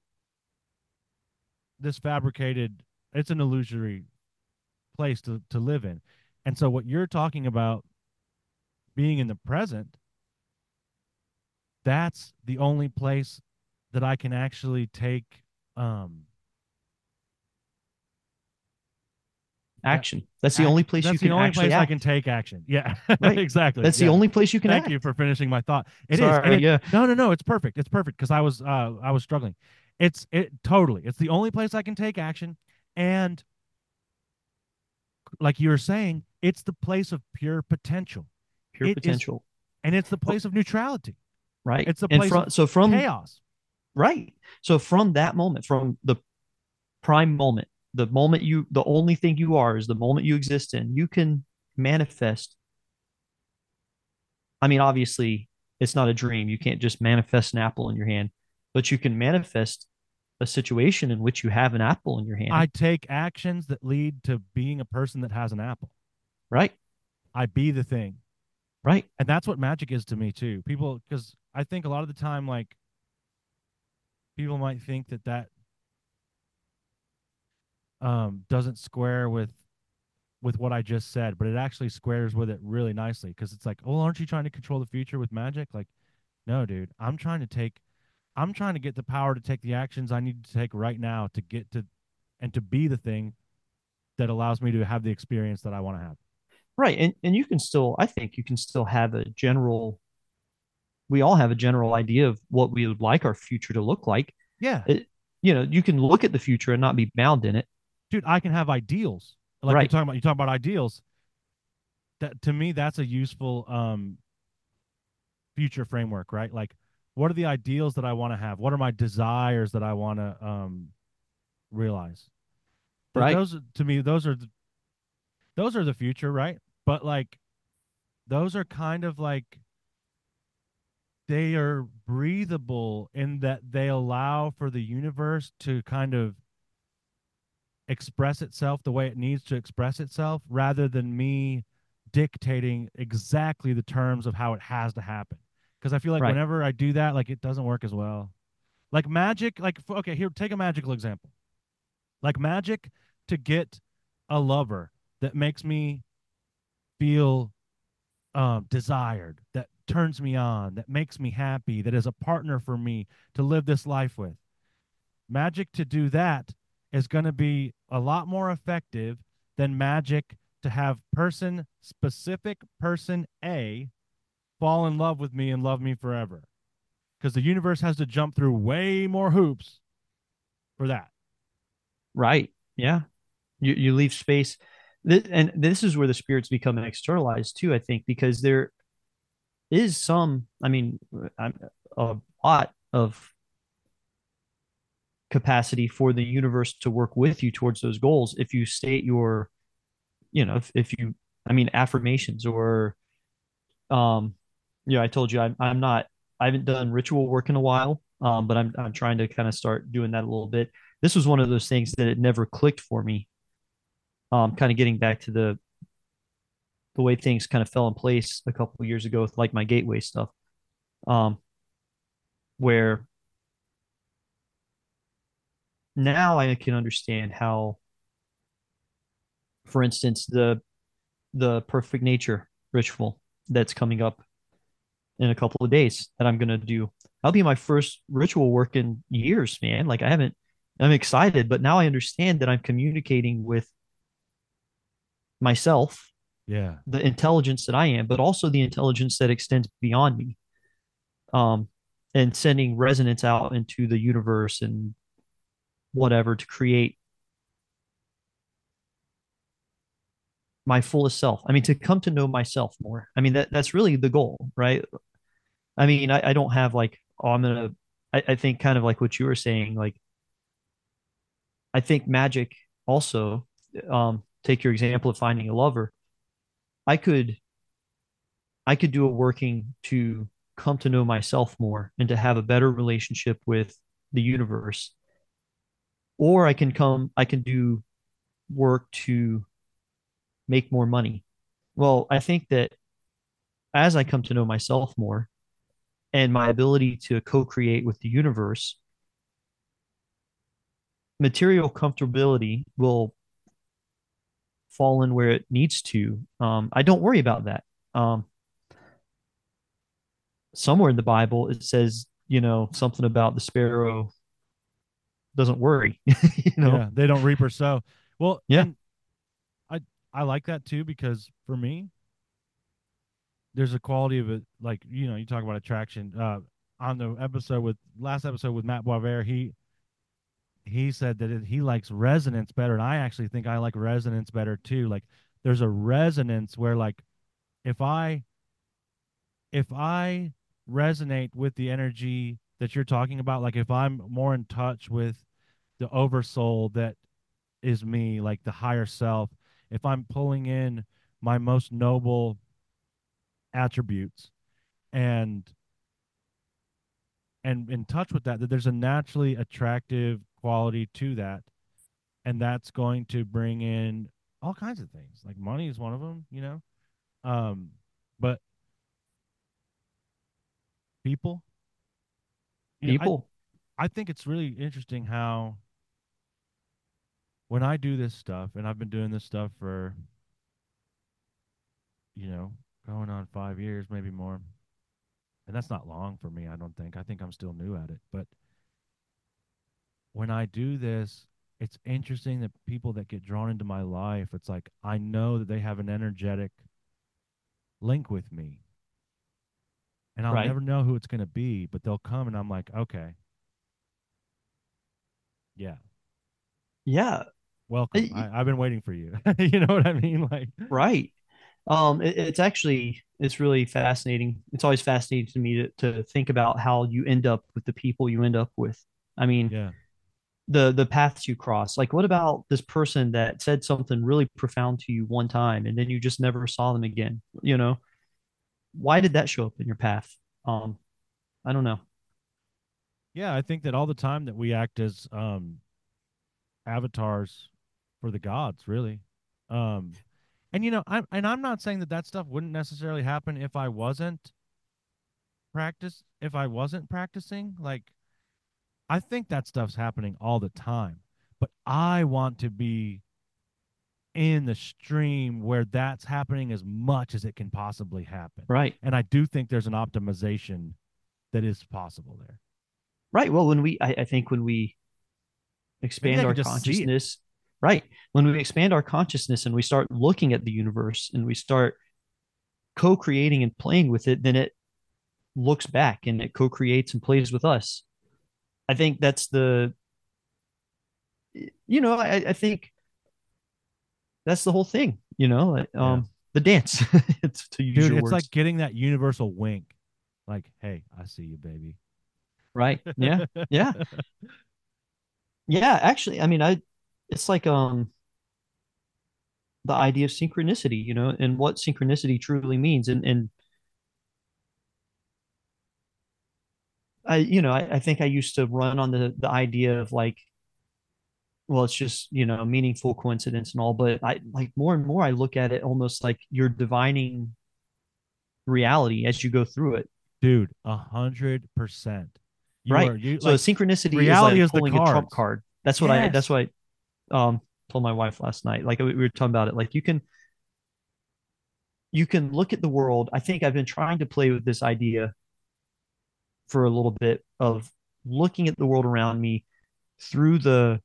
this fabricated, it's an illusory place to, to live in. And so what you're talking about being in the present, that's the only place that I can actually take um that Action. That's the only act place you that's the can only actually place I can act. take action. Yeah. Right. Exactly. That's the Yeah. only place you can Thank you act. for finishing my thought. It is. And Sorry. it Yeah. no no no, it's perfect. It's perfect because I was uh I was struggling. It's it totally. It's the only place I can take action. And like you were saying, it's the place of pure potential. Pure It is, potential. and it's the place of neutrality. Right. It's the And place of from so from chaos. right. So from that moment, from the prime moment, the moment you the only thing you are is the moment you exist in, you can manifest. I mean, obviously, it's not a dream. You can't just manifest an apple in your hand, but you can manifest a situation in which you have an apple in your I hand. take actions that lead to being a person that has an apple. Right. I be the thing. Right. And that's what magic is to me too. People, because I think a lot of the time, like people might think that that um, doesn't square with with what I just said, but it actually squares with it really nicely because it's like, oh, aren't you trying to control the future with magic? Like, no, dude, I'm trying to take, I'm trying to get the power to take the actions I need to take right now to get to and to be the thing that allows me to have the experience that I want to have. Right. And and you can still, I think you can still have a general, we all have a general idea of what we would like our future to look like. Yeah, It, you know, you can look at the future and not be bound in it. dude, I can have ideals. Like you're Right. talking about, you talk about ideals. That to me, that's a useful um future framework, right? Like, what are the ideals that I want to have? What are my desires that I want to um realize? Th- Right. those to me, those are the, those are the future, right? But like, those are kind of like they are breathable in that they allow for the universe to kind of express itself the way it needs to express itself rather than me dictating exactly the terms of how it has to happen. Because I feel like Right. whenever I do that, like it doesn't work as well. Like magic, like okay, here, take a magical example. Like magic to get a lover that makes me feel um, desired, that turns me on, that makes me happy, that is a partner for me to live this life with. Magic to do that is going to be a lot more effective than magic to have person specific person A fall in love with me and love me forever. Because the universe has to jump through way more hoops for that. Right. Yeah. You you leave space. And this is where the spirits become externalized too, I think, because there is some, I mean, I'm a lot of capacity for the universe to work with you towards those goals if you state your, you know, if, if you, I mean, affirmations or, um, yeah, I told you I'm, I'm not, I haven't done ritual work in a while, um, but I'm, I'm trying to kind of start doing that a little bit. This was one of those things that it never clicked for me. Um, kind of getting back to the, the way things kind of fell in place a couple of years ago with like my gateway stuff, um, where now I can understand how, for instance, the the perfect nature ritual that's coming up in a couple of days that I'm gonna do. That'll be my first ritual work in years, man. Like I haven't, I'm excited, but now I understand that I'm communicating with myself, Yeah. the intelligence that I am, but also the intelligence that extends beyond me. Um, and sending resonance out into the universe and whatever to create my fullest self. I mean, to come to know myself more. I mean, that that's really the goal, right? I mean, I, I don't have like, oh, I'm gonna. I, I think kind of like what you were saying. Like, I think magic also. Um, take your example of finding a lover. I could, I could do a working to come to know myself more and to have a better relationship with the universe, or I can come, I can do work to make more money. Well, I think that as I come to know myself more, and my ability to co-create with the universe, material comfortability will fall in where it needs to. Um, I don't worry about that. Um, somewhere in the Bible it says you know, something about the sparrow doesn't worry, you know? Yeah, they don't reap or sow. Well, Yeah. and I I like that too because for me, there's a quality of it. Like you know, you talk about attraction. Uh, on the episode with last episode with Matt Boisvert, he he said that it, he likes resonance better, and I actually think I like resonance better too. Like there's a resonance where like if I if I resonate with the energy that you're talking about, like if I'm more in touch with the oversoul that is me, like the higher self, if I'm pulling in my most noble attributes and and in touch with that, that there's a naturally attractive quality to that, and that's going to bring in all kinds of things. Like money is one of them, you know. Um, but people, you know, I People. I think it's really interesting how when I do this stuff, and I've been doing this stuff for, you know, going on five years, maybe more, and that's not long for me. I don't think. I think I'm still new at it, but when I do this, it's interesting that people that get drawn into my life, it's like I know that they have an energetic link with me, and I'll Right. never know who it's going to be, but they'll come, and I'm like, okay, yeah, Yeah. welcome. I- I, I've been waiting for you. You know what I mean? Like, right. Um, it, it's actually it's really fascinating. It's always fascinating to me to, to think about how you end up with the people you end up with. I mean, yeah, the the paths you cross. Like, what about this person that said something really profound to you one time and then you just never saw them again? You know, why did that show up in your path? Um, I don't know. yeah. I think that all the time that we act as um, avatars for the gods, really. Um, and you know, I'm and I'm not saying that that stuff wouldn't necessarily happen if I wasn't practice if I wasn't practicing. Like I think that stuff's happening all the time, but I want to be in the stream where that's happening as much as it can possibly happen. Right. And I do think there's an optimization that is possible there. Right. Well, when we, I, I think when we Maybe expand I our could just see it. consciousness, right, when we expand our consciousness and we start looking at the universe and we start co-creating and playing with it, then it looks back and it co-creates and plays with us. I think that's the, you know, I, I think that's the whole thing, you know, Yeah. um, the dance, it's, to use Dude, your it's like words. getting that universal wink. Like, hey, I see you, baby. Right. Yeah. Yeah. Yeah. Actually, I mean, I, it's like, um, the idea of synchronicity, you know, and what synchronicity truly means. And, and I, you know, I, I think I used to run on the, the idea of like, well, it's just, you know, meaningful coincidence and all, but I like more and more I look at it almost like you're divining reality as you go through it. Dude, a hundred percent. You Right. are you So a like synchronicity is reality like is the pulling a trump cards. card. That's what I, that's Yes. what I, um, told my wife last night. Like we were talking about it. Like you can, you can look at the world. I think I've been trying to play with this idea for a little bit of looking at the world around me through the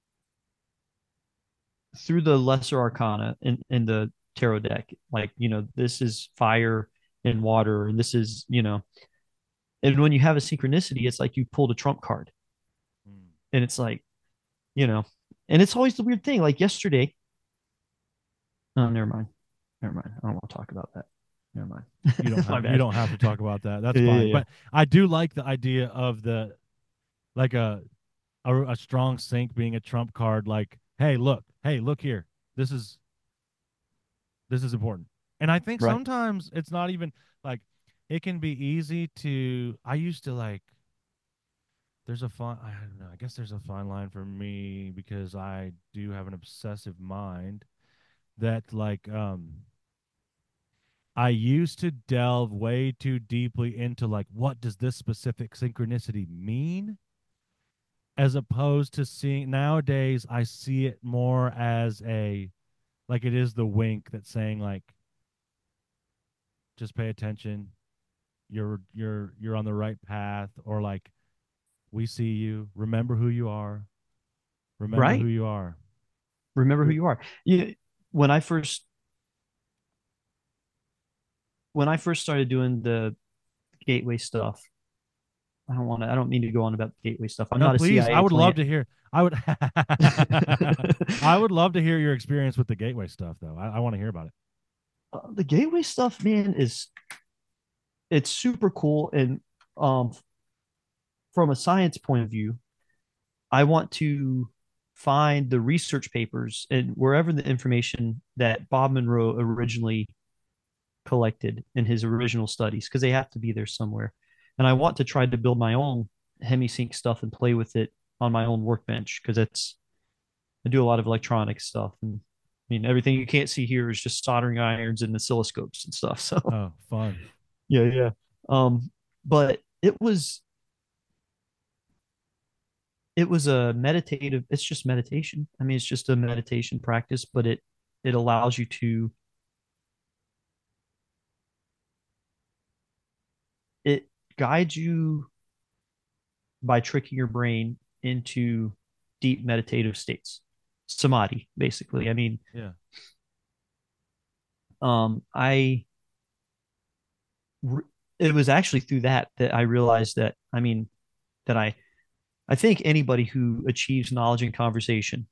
through the lesser arcana in, in the tarot deck. Like, you know, this is fire and water, and this is, you know, and when you have a synchronicity, it's like you pulled a trump card. Mm. And it's like, you know, and it's always the weird thing. Like yesterday, oh, never mind. Never mind. I don't want to talk about that. Never You don't mind. My have you bad. don't have to talk about that. That's Yeah, yeah, fine. yeah. But I do like the idea of the like a a, a strong sync being a trump card. Like, hey, look, hey, look here. This is this is important. And I think Right. sometimes it's not even like it can be easy to. I used to like. There's a fine. I don't know. I guess there's a fine line for me because I do have an obsessive mind that like um I used to delve way too deeply into like what does this specific synchronicity mean as opposed to seeing nowadays I see it more as a like it is the wink that's saying like just pay attention, you're you're you're on the right path, or like we see you, remember who you are, remember who Right. you are. Remember who You're, you are. You, when I first when I first started doing the gateway stuff, I don't want to. I don't mean to go on about the gateway stuff. I'm no, not a please, I C I A would love plant. to hear. I would I would love to hear your experience with the gateway stuff though. I, I want to hear about it. Uh, the gateway stuff, man, is it's super cool. And um, from a science point of view, I want to find the research papers and wherever the information that Bob Monroe originally collected in his original studies, because they have to be there somewhere. And I want to try to build my own HemiSync stuff and play with it on my own workbench, because it's I do a lot of electronic stuff. And I mean, everything you can't see here is just soldering irons and oscilloscopes and stuff. So Oh, fun. yeah, yeah. Um, but it was it was a meditative. It's just meditation. I mean, it's just a meditation practice, but it it allows you to it guides you by tricking your brain into deep meditative states, samadhi, basically. I mean, Yeah. um, I it was actually through that that I realized that I mean that I I think anybody who achieves knowledge in conversation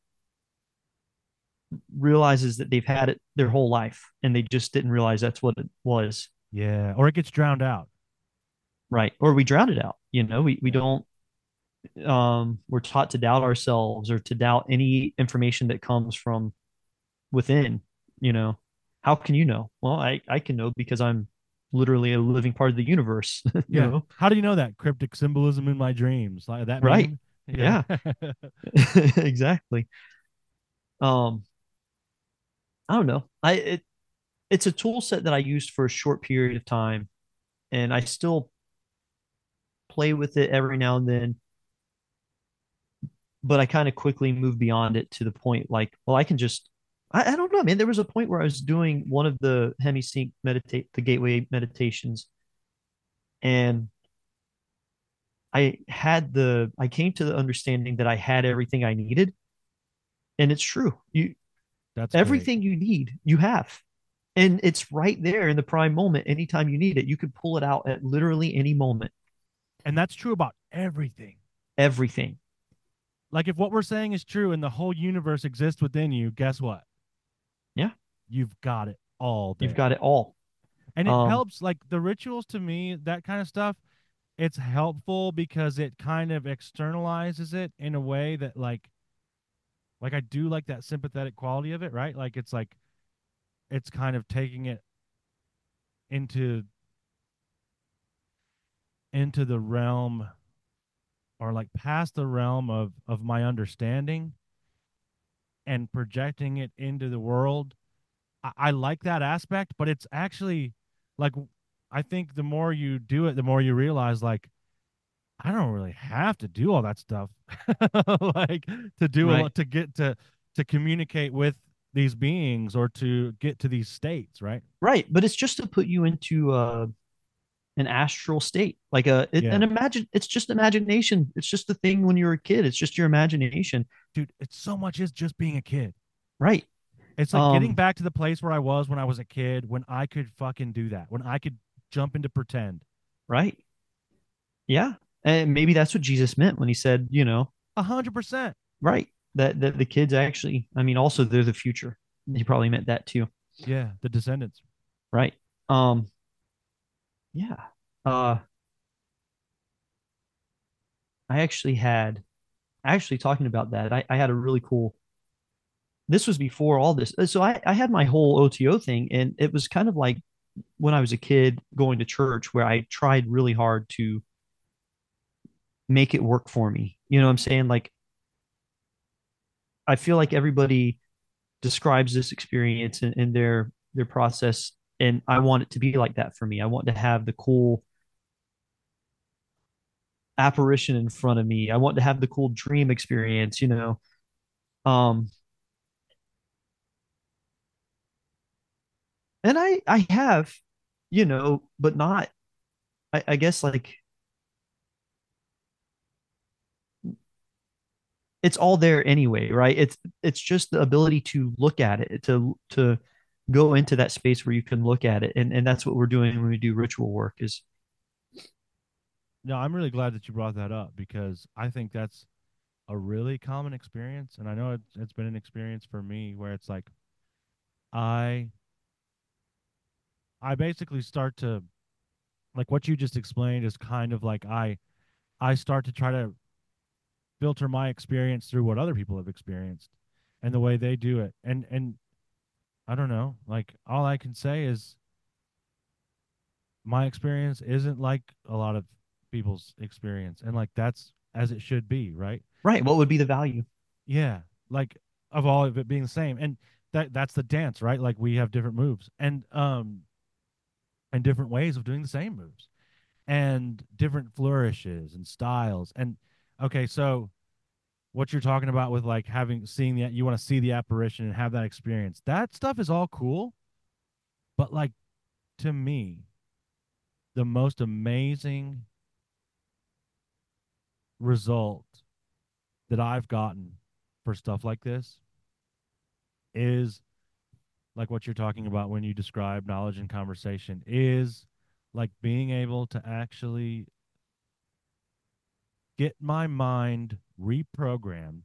realizes that they've had it their whole life and they just didn't realize that's what it was. Yeah. Or it gets drowned out. Right. Or we drown it out. You know, we, we Yeah. don't um we're taught to doubt ourselves or to doubt any information that comes from within, you know. How can you know? Well, I, I can know because I'm literally a living part of the universe, you Yeah. know. How do you know that? Cryptic symbolism in my dreams. Like that Right. meme? Yeah. Yeah. Exactly. Um, I don't know. I it, it's a tool set that I used for a short period of time, and I still play with it every now and then, but I kind of quickly moved beyond it to the point like, well, I can just I, I don't know, man. There was a point where I was doing one of the HemiSync meditate the gateway meditations, and I had the I came to the understanding that I had everything I needed, and it's true. You That's great. everything you need, you have. And it's right there in the prime moment. Anytime you need it, you can pull it out at literally any moment. And that's true about everything. Everything. Like if what we're saying is true and the whole universe exists within you, guess what? Yeah. You've got it all You've there. got it all. And it Um, helps, like the rituals to me, that kind of stuff, it's helpful because it kind of externalizes it in a way that like like I do like that sympathetic quality of it, right? Like it's like it's kind of taking it into into the realm, or like past the realm of of my understanding and projecting it into the world. I, I like that aspect, but it's actually like I think the more you do it, the more you realize like I don't really have to do all that stuff, like to do a right. lot to get to to communicate with these beings or to get to these states, right? Right. But it's just to put you into uh, an astral state. Like a it, Yeah, an imagine it's just imagination. It's just the thing when you're a kid. It's just your imagination. dude, it's so much is just being a kid. Right. It's like getting Um, back to the place where I was when I was a kid, when I could fucking do that, when I could jump into pretend. right. Yeah. And maybe that's what Jesus meant when he said, you know, A hundred percent. right. That that the kids actually, I mean, also they're the future. He probably meant that too. Yeah, the descendants. Right. Um, yeah. Uh, I actually had actually talking about that. I, I had a really cool. This was before all this. So I, I had my whole O T O thing, and it was kind of like when I was a kid going to church, where I tried really hard to make it work for me. You know what I'm saying? Like I feel like everybody describes this experience in, in their their process, and I want it to be like that for me. I want to have the cool apparition in front of me. I want to have the cool dream experience, you know. Um, and I I have, you know, but not I, I guess like it's all there anyway, right? It's it's just the ability to look at it, to to go into that space where you can look at it. And and that's what we're doing when we do ritual work is No, I'm really glad that you brought that up because I think that's a really common experience, and I know it's, it's been an experience for me where it's like I I basically start to like what you just explained is kind of like I I start to try to filter my experience through what other people have experienced and the way they do it. And and I don't know, like all I can say is my experience isn't like a lot of people's experience and like that's as it should be, right? right. What would be the value? Yeah, like of all of it being the same. And that that's the dance, right? Like we have different moves and um and different ways of doing the same moves and different flourishes and styles. And okay, so what you're talking about with like having seeing the you want to see the apparition and have that experience. That stuff is all cool, but like to me, the most amazing result that I've gotten for stuff like this is like what you're talking about when you describe knowledge and conversation is like being able to actually get my mind reprogrammed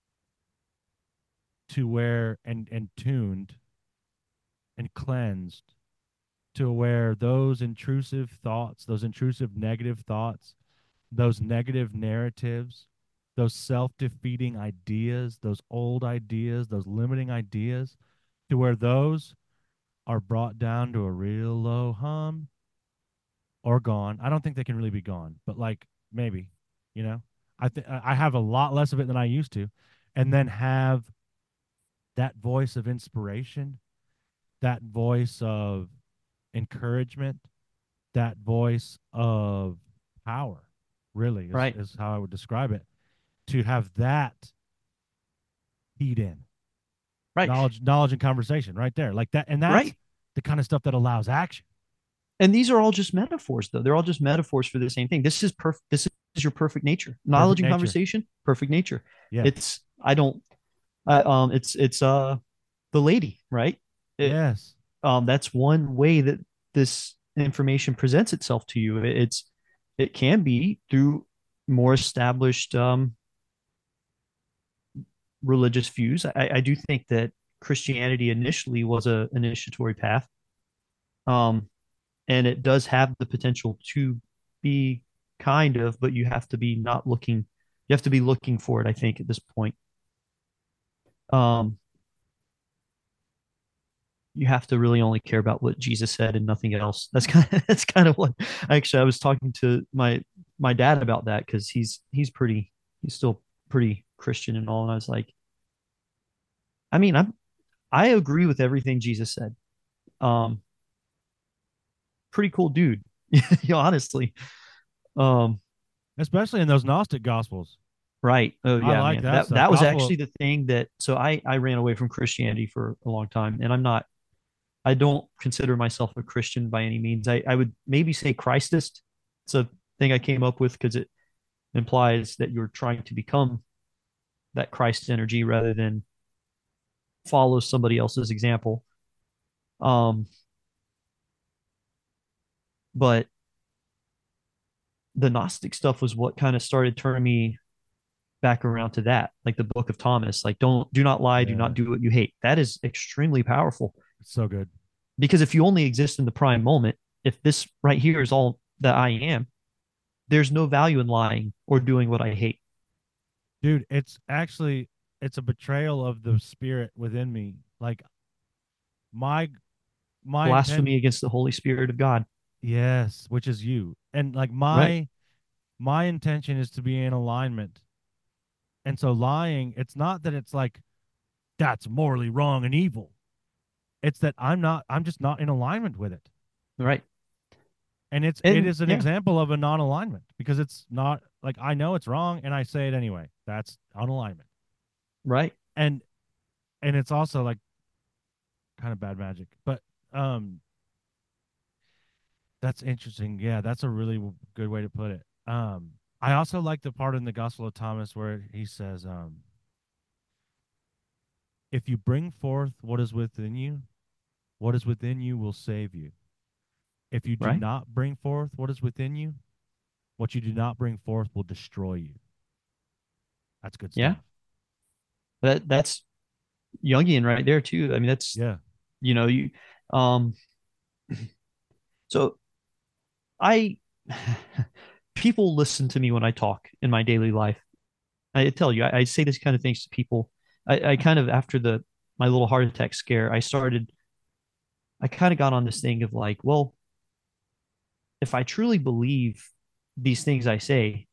to where and and tuned and cleansed to where those intrusive thoughts, those intrusive negative thoughts, those negative narratives, those self-defeating ideas, those old ideas, those limiting ideas, to where those are brought down to a real low hum or gone. I don't think they can really be gone, but like maybe, you know, I think I have a lot less of it than I used to, and then have that voice of inspiration, that voice of encouragement, that voice of power, really is, Right. is how I would describe it. To have that feed in Right. knowledge, knowledge and conversation right there, like that, and that's Right. the kind of stuff that allows action. And these are all just metaphors, though. They're all just metaphors for the same thing. This is perfect. This is your perfect nature. Perfect Knowledge and nature. conversation, perfect nature. Yeah. It's I don't. I, um. It's it's uh the lady, right? It Yes. um. That's one way that this information presents itself to you. It, it's it can be through more established um religious views. I, I do think that Christianity initially was a initiatory path. Um, and it does have the potential to be kind of, but you have to be not looking. You have to be looking for it. I think at this point, um, you have to really only care about what Jesus said and nothing else. That's kind of that's kind of what actually I was talking to my my dad about that because he's he's pretty he's still pretty Christian and all, and I was like, I mean, I'm I agree with everything Jesus said. Um, pretty cool dude, you know, honestly. Um, Especially in those Gnostic gospels. Right. Oh I yeah, like man. that That stuff. that was Gospel. actually the thing that so I I ran away from Christianity for a long time and I'm not I don't consider myself a Christian by any means. I I would maybe say Christist. It's a thing I came up with because it implies that you're trying to become that Christ energy rather than follow somebody else's example. Um but the Gnostic stuff was what kind of started turning me back around to that, like the Book of Thomas, like don't do not lie, do not Yeah. do what you hate. That is extremely powerful. It's so good. Because if you only exist in the prime moment, if this right here is all that I am, there's no value in lying or doing what I hate. Dude, it's actually it's a betrayal of the spirit within me. Like my my intent Blasphemy against the Holy Spirit of God. yes, which is you. And like Right. my my intention is to be in alignment. And so lying, it's not that it's like that's morally wrong and evil. It's that I'm not I'm just not in alignment with it. Right. And it's it And is an yeah, example of a non-alignment because it's not like I know it's wrong and I say it anyway. That's unalignment. right. And and it's also like kind of bad magic. But um That's interesting. Yeah, that's a really w- good way to put it. Um, I also like the part in the Gospel of Thomas where he says, um, "If you bring forth what is within you, what is within you will save you. If you do Right? not bring forth what is within you, what you do not bring forth will destroy you." That's good Yeah. stuff. That that's Jungian right there too. I mean, that's Yeah. you know, you um so I people listen to me when I talk in my daily life. I tell you, I, I say this kind of things to people. I, I kind of after the my little heart attack scare, I started I kind of got on this thing of like, well, if I truly believe these things I say,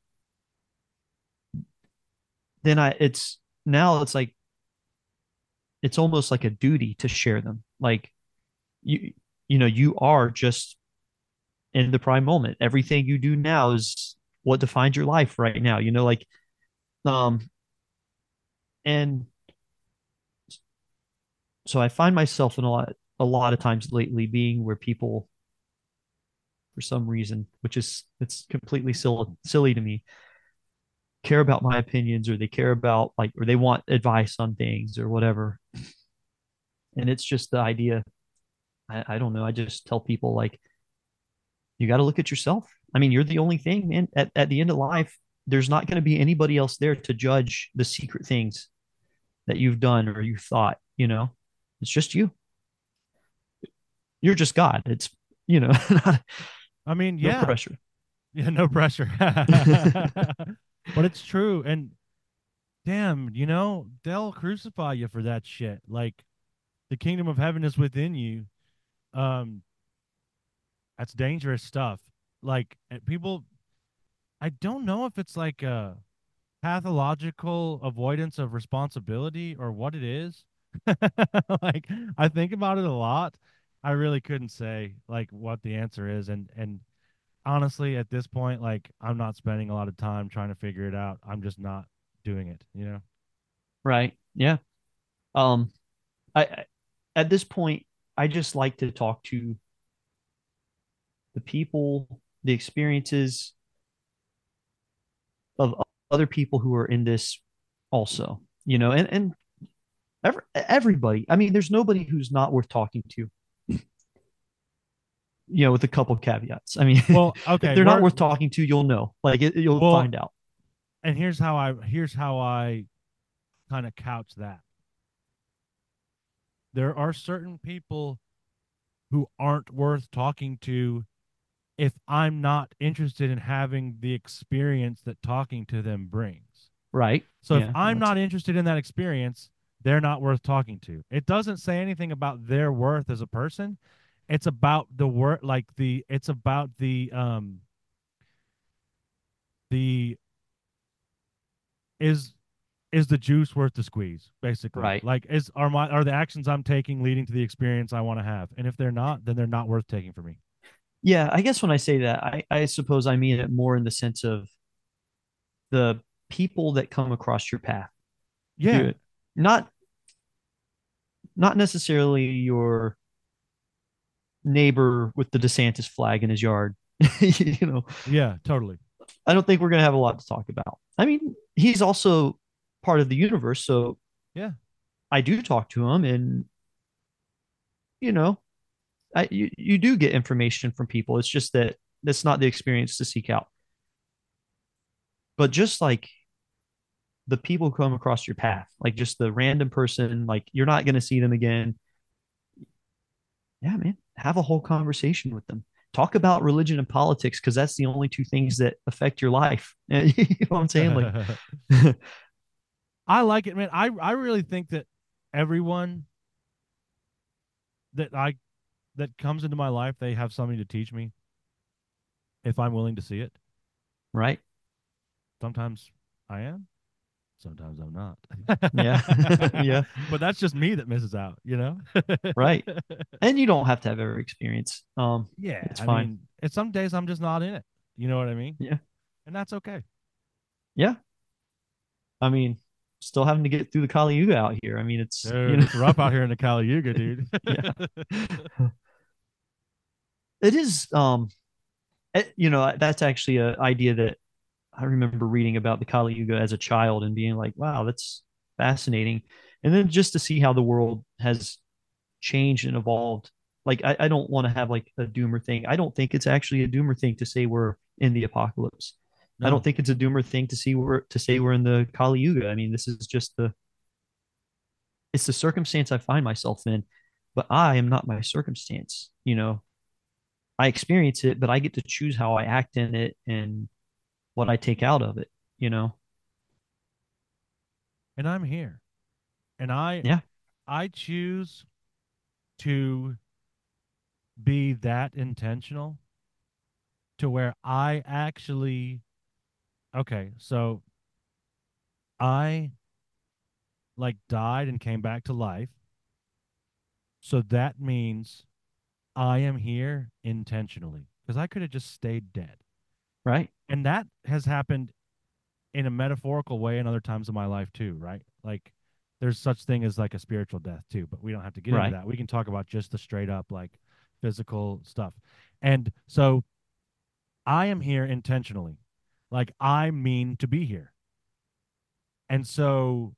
then I it's now it's like it's almost like a duty to share them. Like you you know, you are just in the prime moment. Everything you do now is what defines your life right now. You know, like um and so I find myself in a lot a lot of times lately being where people for some reason, which is it's completely silly silly to me, care about my opinions or they care about like or they want advice on things or whatever. And it's just the idea. I, I don't know. I just tell people like you got to look at yourself. I mean, you're the only thing, man. At, at the end of life, there's not going to be anybody else there to judge the secret things that you've done or you thought, you know, it's just you. You're just God. It's, you know, I mean, no yeah. pressure. Yeah, no pressure. But it's true. And damn, you know, they'll crucify you for that shit. Like the kingdom of heaven is within you. Um, that's dangerous stuff. Like eh, people, I don't know if it's like a pathological avoidance of responsibility or what it is. Like I think about it a lot. I really couldn't say like what the answer is, and and honestly, at this point, like I'm not spending a lot of time trying to figure it out. I'm just not doing it, you know? Right. Yeah. Um, I, I at this point, I just like to talk to the people, the experiences of other people who are in this also, you know, and, and every, everybody. I mean, there's nobody who's not worth talking to, you know, with a couple of caveats. I mean, Well, if okay, they're not we're worth talking to, you'll know, like it, you'll well, find out. and here's how I here's how I kind of couch that. There are certain people who aren't worth talking to if I'm not interested in having the experience that talking to them brings. Right. So if Yeah. I'm That's, not interested in that experience, they're not worth talking to. It doesn't say anything about their worth as a person. It's about the work, like the it's about the um the is is the juice worth the squeeze, basically. right. Like is are my are the actions I'm taking leading to the experience I want to have? And if they're not, then they're not worth taking for me. Yeah. I guess when I say that, I, I suppose I mean it more in the sense of the people that come across your path. Yeah. Dude, not not necessarily your neighbor with the DeSantis flag in his yard. you know, Yeah, totally. I don't think we're going to have a lot to talk about. I mean, he's also part of the universe, so Yeah. I do talk to him, and you know, I you, you do get information from people. It's just that that's not the experience to seek out. But just like the people who come across your path, like just the random person, like you're not going to see them again. Yeah, man, have a whole conversation with them. Talk about religion and politics because that's the only two things that affect your life. you know what I'm saying? Like, I like it, man. I I really think that everyone that I that comes into my life, they have something to teach me if I'm willing to see it. right? Sometimes I am, sometimes I'm not. Yeah, yeah, But that's just me that misses out, you know? right. And you don't have to have every experience. Um, Yeah, it's I fine. mean, it's some days I'm just not in it. You know what I mean? Yeah, And that's okay. yeah. I mean, still having to get through the Kali Yuga out here. I mean, it's you Dude, know, it's rough out here in the Kali Yuga, dude. yeah. It is. Um, Eh, you know, that's actually an idea that I remember reading about the Kali Yuga as a child and being like, wow, that's fascinating. And then just to see how the world has changed and evolved. Like, I, I don't want to have like a doomer thing. I don't think it's actually a doomer thing to say we're in the apocalypse. I don't No. think it's a doomer thing to see we're to say we're in the Kali Yuga. I mean, this is just the it's the circumstance I find myself in, but I am not my circumstance. You know, I experience it, but I get to choose how I act in it and what I take out of it, you know? And I'm here. And I Yeah. I choose to be that intentional to where I actually okay, so I like died and came back to life. So that means I am here intentionally because I could have just stayed dead. Right. And that has happened in a metaphorical way in other times of my life too, right? Like there's such thing as like a spiritual death too, but we don't have to get into Right. that. We can talk about just the straight up like physical stuff. And so I am here intentionally. Like I mean to be here. And so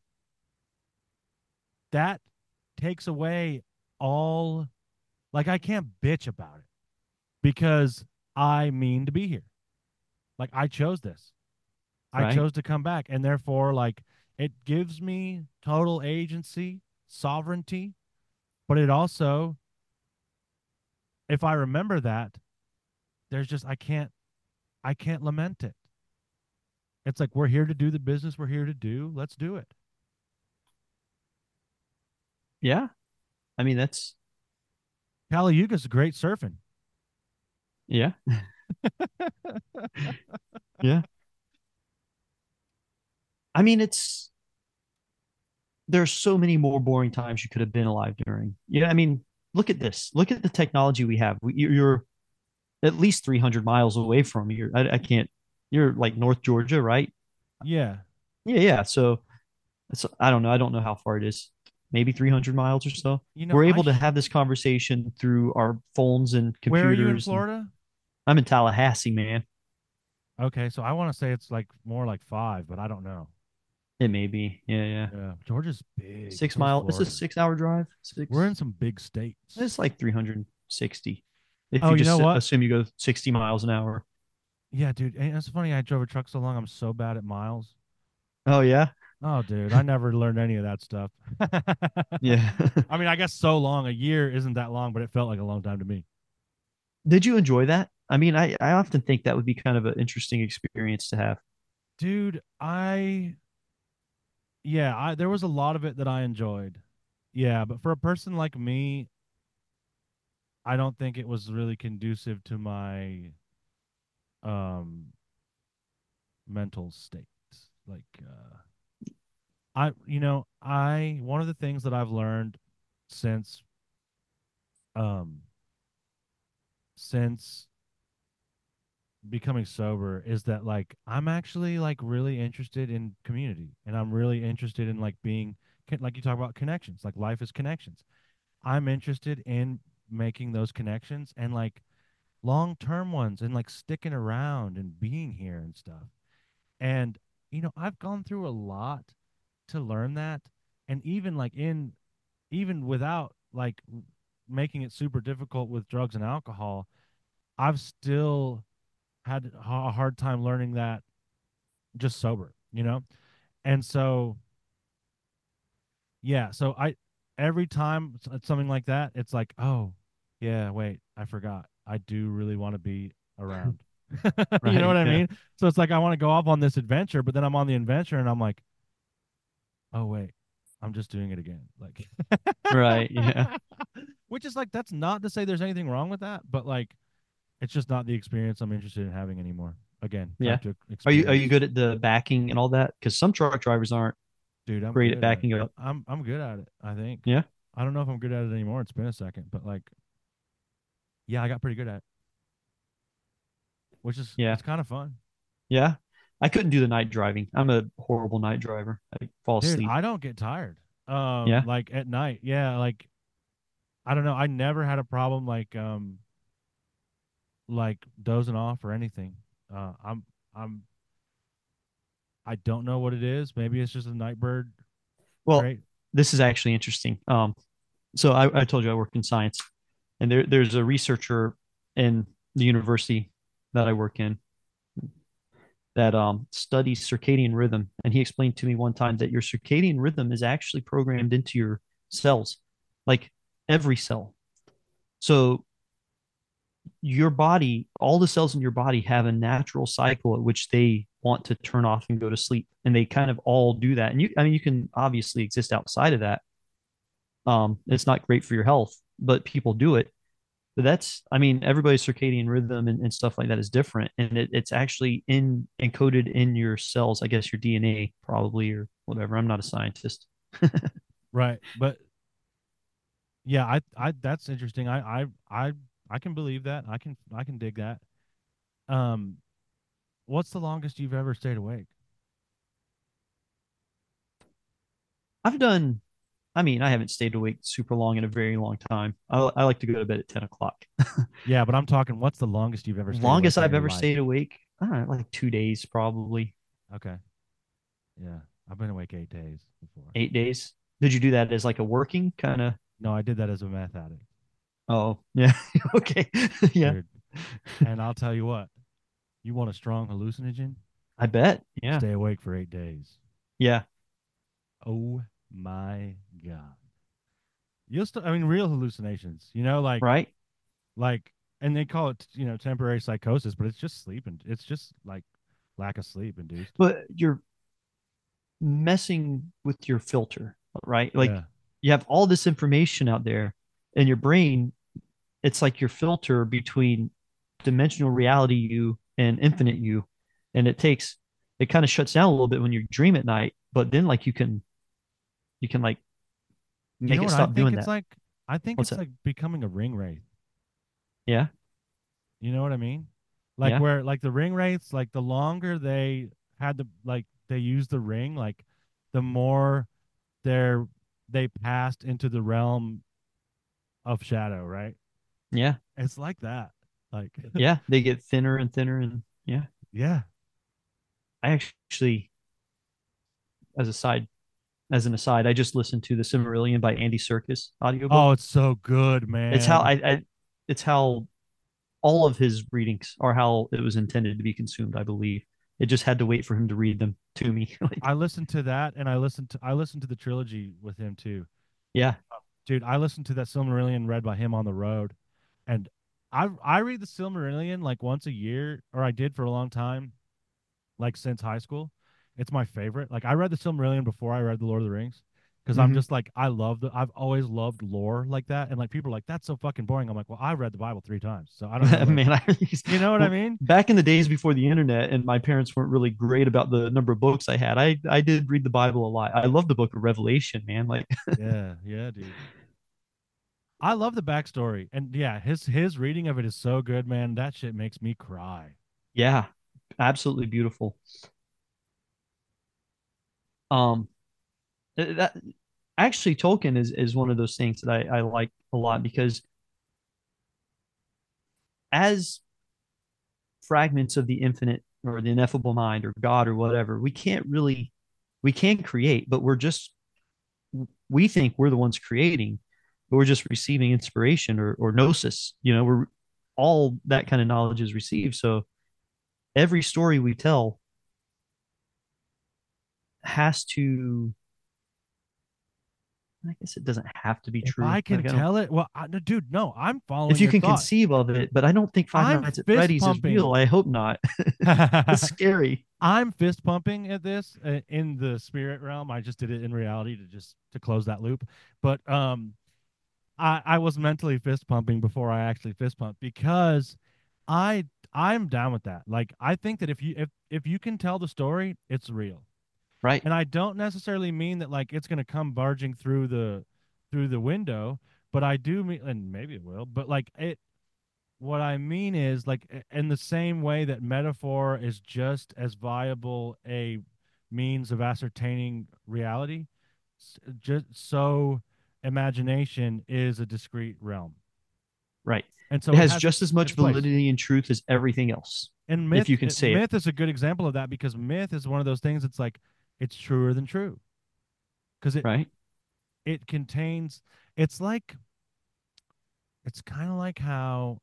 that takes away all like I can't bitch about it because I mean to be here. Like I chose this. I Right. chose to come back and therefore like it gives me total agency, sovereignty, but it also if I remember that, there's just I can't I can't lament it. It's like we're here to do the business we're here to do. Let's do it. Yeah. I mean, that's, Kali Yuga's great surfing. yeah. Yeah. I mean, it's, there's so many more boring times you could have been alive during. Yeah. I mean, look at this. Look at the technology we have. We, you're at least three hundred miles away from you. I, I can't, you're like North Georgia, right? Yeah. Yeah. Yeah. So, so I don't know. I don't know how far it is. Maybe three hundred miles or so. You know, We're I able to sh- have this conversation through our phones and where are you in computers. And Florida? I'm in Tallahassee, man. Okay, so I want to say it's like more like five, but I don't know. It may be. Yeah. Yeah. Yeah, Georgia's big. Six So's mile. It's a Florida. six hour drive. We're Six. in some big states. It's like three hundred sixty. If Oh, you you know just what? assume you go sixty miles an hour. Yeah, dude. And it's funny. I drove a truck so long. I'm so bad at miles. Oh, yeah. Oh, dude. I never learned any of that stuff. Yeah. I mean, I guess so long. A year isn't that long, but it felt like a long time to me. Did you enjoy that? I mean, I, I often think that would be kind of an interesting experience to have. Dude, I, yeah, I, there was a lot of it that I enjoyed. Yeah, but for a person like me, I don't think it was really conducive to my um mental state. Like, uh, I, you know, I, one of the things that I've learned since, um, since becoming sober is that like I'm actually like really interested in community and I'm really interested in like being like you talk about connections, like life is connections. I'm interested in making those connections and like long-term ones and like sticking around and being here and stuff. And you know, I've gone through a lot to learn that and even like in even without like making it super difficult with drugs and alcohol, I've still had a hard time learning that just sober, you know? And so, yeah, so I, every time it's something like that, it's like, oh, yeah, wait, I forgot. I do really want to be around. You know what Right. I Yeah. mean? So it's like I want to go off on this adventure, but then I'm on the adventure and I'm like, oh, wait, I'm just doing it again. Like, Right. Yeah. which is like, that's not to say there's anything wrong with that, but like, it's just not the experience I'm interested in having anymore. Again, Yeah. back to Are you are you experience. good at the backing and all that? Because some truck drivers aren't Dude, I'm great at good at it. backing up. I'm I'm good at it, I think. Yeah. I don't know if I'm good at it anymore. It's been a second, but like yeah, I got pretty good at it, which is Yeah. it's kind of fun. Yeah. I couldn't do the night driving. I'm a horrible night driver. I fall Dude, asleep. I don't get tired. Um Yeah. like at night. Yeah, like I don't know. I never had a problem like um like dozing off or anything. Uh, I'm I'm I don't know what it is. Maybe it's just a night bird Well, trait. this is actually interesting. Um, so I, I told you I work in science, and there, there's a researcher in the university that I work in that um, studies circadian rhythm. And he explained to me one time that your circadian rhythm is actually programmed into your cells, like every cell. So your body, all the cells in your body have a natural cycle at which they want to turn off and go to sleep. And they kind of all do that. And you, I mean, you can obviously exist outside of that. Um, it's not great for your health, but people do it. But that's, I mean, everybody's circadian rhythm and, and stuff like that is different. And it, it's actually in encoded in your cells, I guess your D N A probably or whatever. I'm not a scientist. Right. But yeah, I I that's interesting. I I I I can believe that. I can I can dig that. Um, what's the longest you've ever stayed awake? I've done, I mean, I haven't stayed awake super long in a very long time. I, I like to go to bed at ten o'clock. Yeah, but I'm talking what's the longest you've ever stayed Longest awake in I've your ever life? stayed awake, I don't know, like two days, probably Okay. Yeah. I've been awake eight days before. eight days. Did you do that as like a working kind of? No, I did that as a meth addict, Oh, yeah. Okay. Yeah. dude. And I'll tell you what, you want a strong hallucinogen? I bet. Yeah. Stay awake for eight days. Yeah. Oh my God. You'll still, I mean, real hallucinations, you know, like, Right. like, and they call it, you know, temporary psychosis, but it's just sleep and it's just like lack of sleep induced. But you're messing with your filter, right? Like Yeah. you have all this information out there in your brain. It's like your filter between dimensional reality you and infinite you. And it takes, it kind of shuts down a little bit when you dream at night, but then like you can, you can like You make know it what I stop think doing it's that. like? I think What's it's that? like becoming a ring wraith. Yeah. You know what I mean? Like Yeah. where like the ring wraiths, like the longer they had the like they used the ring, like the more they're they passed into the realm of shadow, right? Yeah. It's like that. Like Yeah. They get thinner and thinner. And yeah, yeah. I actually, as a side, as an aside, I just listened to the Silmarillion by Andy Serkis Oh, audiobook. it's so good, It's how man. I, I it's how all of his readings are how it was intended to be consumed, I believe. It just had to wait for him to read them to me. Like, I listened to that and I listened to I listened to the trilogy with him too. yeah. Dude, I listened to that Silmarillion read by him on the road. And I I read the Silmarillion like once a year, or I did for a long time, like since high school. It's my favorite. Like I read the Silmarillion before I read the Lord of the Rings because I'm Mm-hmm. just like I love the I've always loved lore like that. And like people are like that's so fucking boring. I'm like, well, I read the Bible three times, so I don't know what Man, I you know what I well, mean? back in the days before the internet, and my parents weren't really great about the number of books I had. I I did read the Bible a lot. I love the Book of Revelation, man. Like, Yeah, yeah, dude. I love the backstory, and yeah, his his reading of it is so good, man. That shit makes me cry. yeah, absolutely beautiful. Um, that actually Tolkien is is one of those things that I I like a lot because as fragments of the infinite or the ineffable mind or God or whatever, we can't really we can create, but we're just we think we're the ones creating, but we're just receiving inspiration or or gnosis. You know, we're all that kind of knowledge is received. So every story we tell has to. I guess it doesn't have to be If true. I can Like I don't. tell it, well, I, no, dude, no, I'm If following you your can thought. conceive of it, but I don't think Five I'm Nights at fist Freddy's is real. pumping. I hope not. It's scary. I'm fist pumping at this uh, in the spirit realm. I just did it in reality to just to close that loop. But um, I I was mentally fist pumping before I actually fist pumped because I I'm down with that. Like I think that if you if if you can tell the story, it's real. Right. And I don't necessarily mean that like it's gonna come barging through the through the window, but I do mean, and maybe it will, but like it what I mean is like in the same way that metaphor is just as viable a means of ascertaining reality, just so imagination is a discrete realm. Right. And so It it has has just its as much its place. validity and truth as everything else, And if myth you can it- say it. myth is a good example of that because myth is one of those things that's like it's truer than true because it Right. it contains it's like it's kind of like how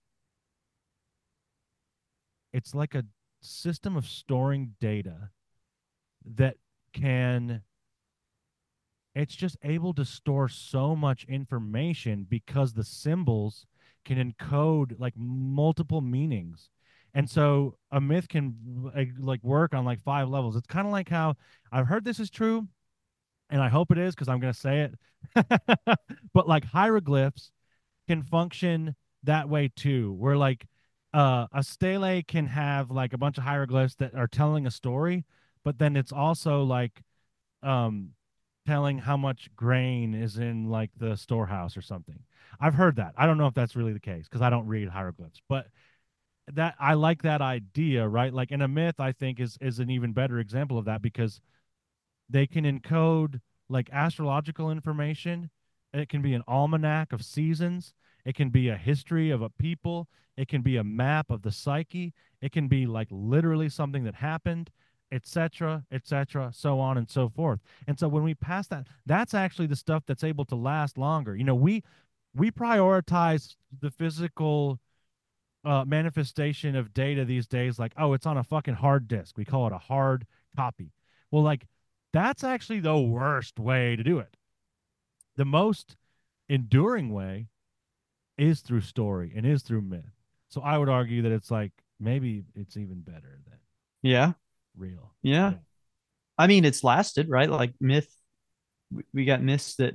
it's like a system of storing data that can it's just able to store so much information because the symbols can encode like multiple meanings. And so a myth can like work on like five levels. It's kind of like how I've heard this is true and I hope it is because I'm going to say it. But like hieroglyphs can function that way too, where like uh, a stele can have like a bunch of hieroglyphs that are telling a story, but then it's also like um telling how much grain is in like the storehouse or something. I've heard that. I don't know if that's really the case because I don't read hieroglyphs, but that I like that idea, right? Like in a myth, I think is is an even better example of that because they can encode like astrological information. It can be an almanac of seasons. It can be a history of a people. It can be a map of the psyche. It can be like literally something that happened, et cetera, et cetera, so on and so forth. And so when we pass that, that's actually the stuff that's able to last longer. You know, we we prioritize the physical uh, manifestation of data these days, like, oh, it's on a fucking hard disk. We call it a hard copy. Well, like, that's actually the worst way to do it. The most enduring way is through story and is through myth. So I would argue that it's like maybe it's even better than Yeah. real. Yeah. Yeah. I mean, it's lasted, right? Like myth, we got myths that,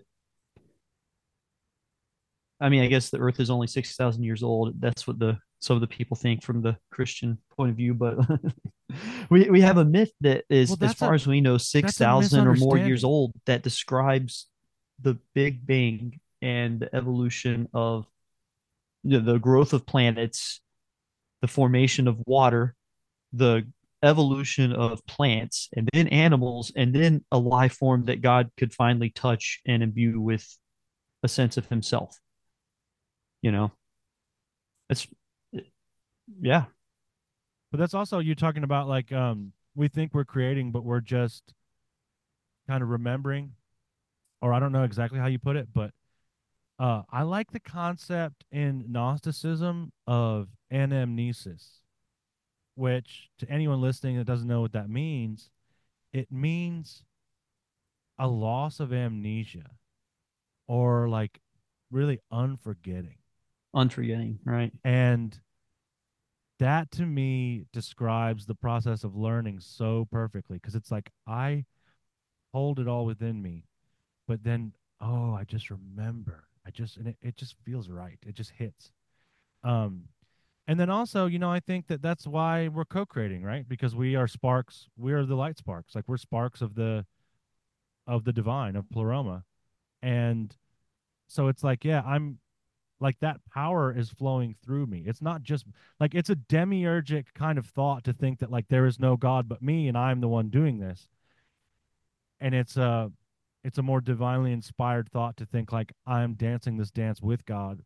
I mean, I guess the earth is only six thousand years old. That's what the, some of the people think from the Christian point of view. But we, we have a myth that Well, is, as that's far a as we know, that's a six thousand or more years misunderstanding. old that describes the Big Bang and the evolution of you know, the growth of planets, the formation of water, the evolution of plants, and then animals, and then a life form that God could finally touch and imbue with a sense of himself. You know, it's, yeah, But that's also you talking about like um we think we're creating, but we're just kind of remembering, or I don't know exactly how you put it, but uh I like the concept in Gnosticism of anamnesis, which to anyone listening that doesn't know what that means, it means a loss of amnesia or like really unforgetting. unforgetting, right? And that to me describes the process of learning so perfectly because it's like I hold it all within me, but then oh, I just remember. I just and it, it just feels right. It just hits. Um and then also, you know, I think that that's why we're co-creating, right? Because we are sparks. We are the light sparks. Like we're sparks of the of the divine of Pleroma. And so it's like, yeah, I'm like that power is flowing through me. It's not just like it's a demiurgic kind of thought to think that like there is no God but me and I'm the one doing this. And it's a it's a more divinely inspired thought to think like I'm dancing this dance with God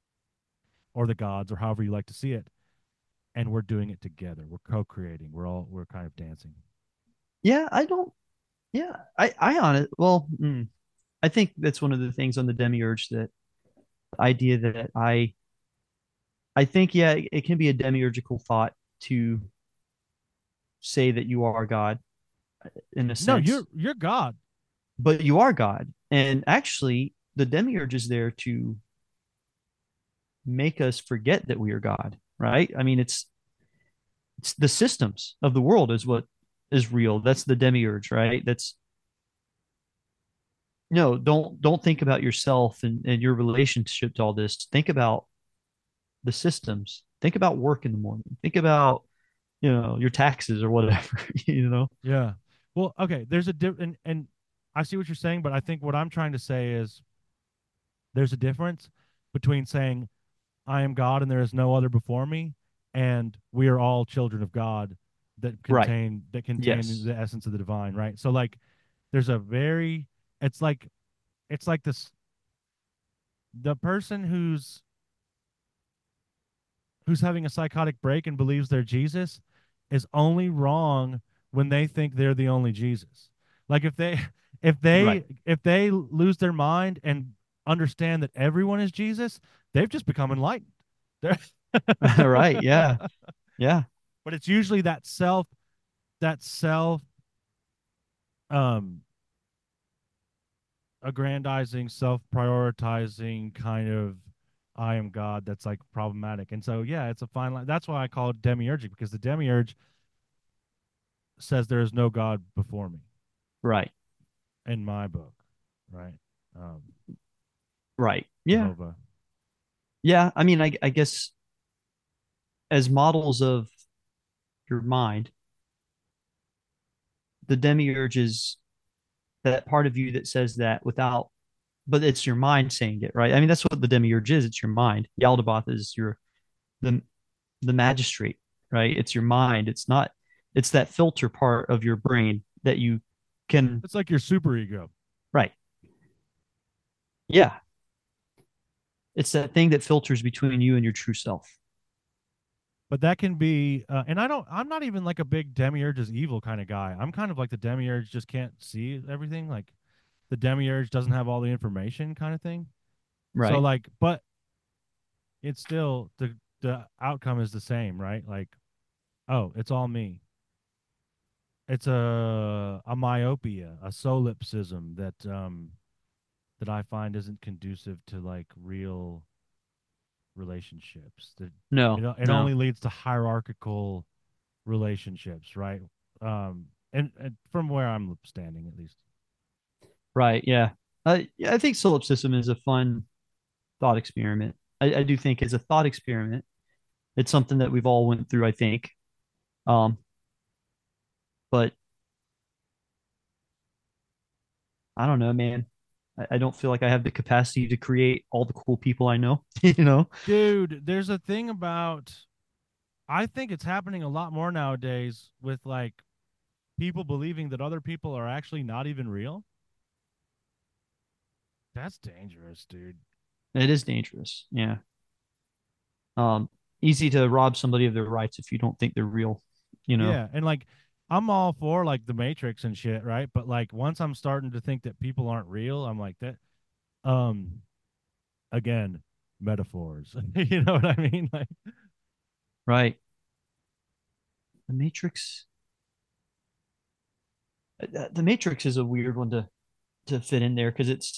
or the gods or however you like to see it. And we're doing it together. We're co-creating. We're all we're kind of dancing. Yeah, I don't, yeah, I, I on it. Well, mm, I think that's one of the things on the demiurge that the idea that I, I think, yeah, it, it can be a demiurgical thought to say that you are God in a No, sense, you're you're God. but you are God. And actually, the demiurge is there to make us forget that we are God, right? I mean, it's it's the systems of the world is what is real. That's the demiurge, right? That's no, don't don't think about yourself and, and your relationship to all this. Think about the systems. Think about work in the morning. Think about, you know, your taxes or whatever, you know. Yeah. Well, okay, there's a different and, and I see what you're saying, but I think what I'm trying to say is there's a difference between saying I am God and there is no other before me, and we are all children of God that Right. contain that contain Yes. the essence of the divine, right? So like there's a very it's like it's like this the person who's who's having a psychotic break and believes they're Jesus is only wrong when they think they're the only Jesus. Like if they if Right. they if they lose their mind and understand that everyone is Jesus, they've just become enlightened. They're Right. Yeah. Yeah. but it's usually that self that self um aggrandizing, self-prioritizing kind of I am God that's like problematic. And so yeah, it's a fine line. That's why I call it demiurgic, because the demiurge says there is no God before me Right. in my book, right? Um, Right. Yeah. Jehovah. Yeah. I mean, I, I guess as models of your mind, the demiurge is that part of you that says that without, but it's your mind saying it, right? I mean, that's what the demiurge is. It's your mind. Yaldabaoth is your the the magistrate, right? It's your mind. It's not. It's that filter part of your brain that you can. It's like your superego. Right. Yeah. It's that thing that filters between you and your true self. But that can be, uh, and I don't, I'm not even like a big demiurge is evil kind of guy. I'm kind of like the demiurge just can't see everything. Like the demiurge doesn't have all the information kind of thing. So Right. like, but it's still the the outcome is the same, right? Like, oh, it's all me. It's a a myopia, a solipsism that um that I find isn't conducive to like real relationships. That it No. it No. only leads to hierarchical relationships, right? Um, and, and from where I'm standing, at least. Right. Yeah. I yeah, I think solipsism is a fun thought experiment. I, I do think it's a thought experiment. It's something that we've all went through, I think. Um, but I don't know, man. I, I don't feel like I have the capacity to create all the cool people I know, you know? Dude, there's a thing about I think it's happening a lot more nowadays with like people believing that other people are actually not even real. That's dangerous, dude. It is dangerous. Yeah. Um, easy to rob somebody of their rights if you don't think they're real, you know? Yeah, and like I'm all for like the Matrix and shit, right? But like once I'm starting to think that people aren't real, I'm like that. Um, again, metaphors. You know what I mean? Like, Right. The Matrix. uh, The Matrix is a weird one to to fit in there because it's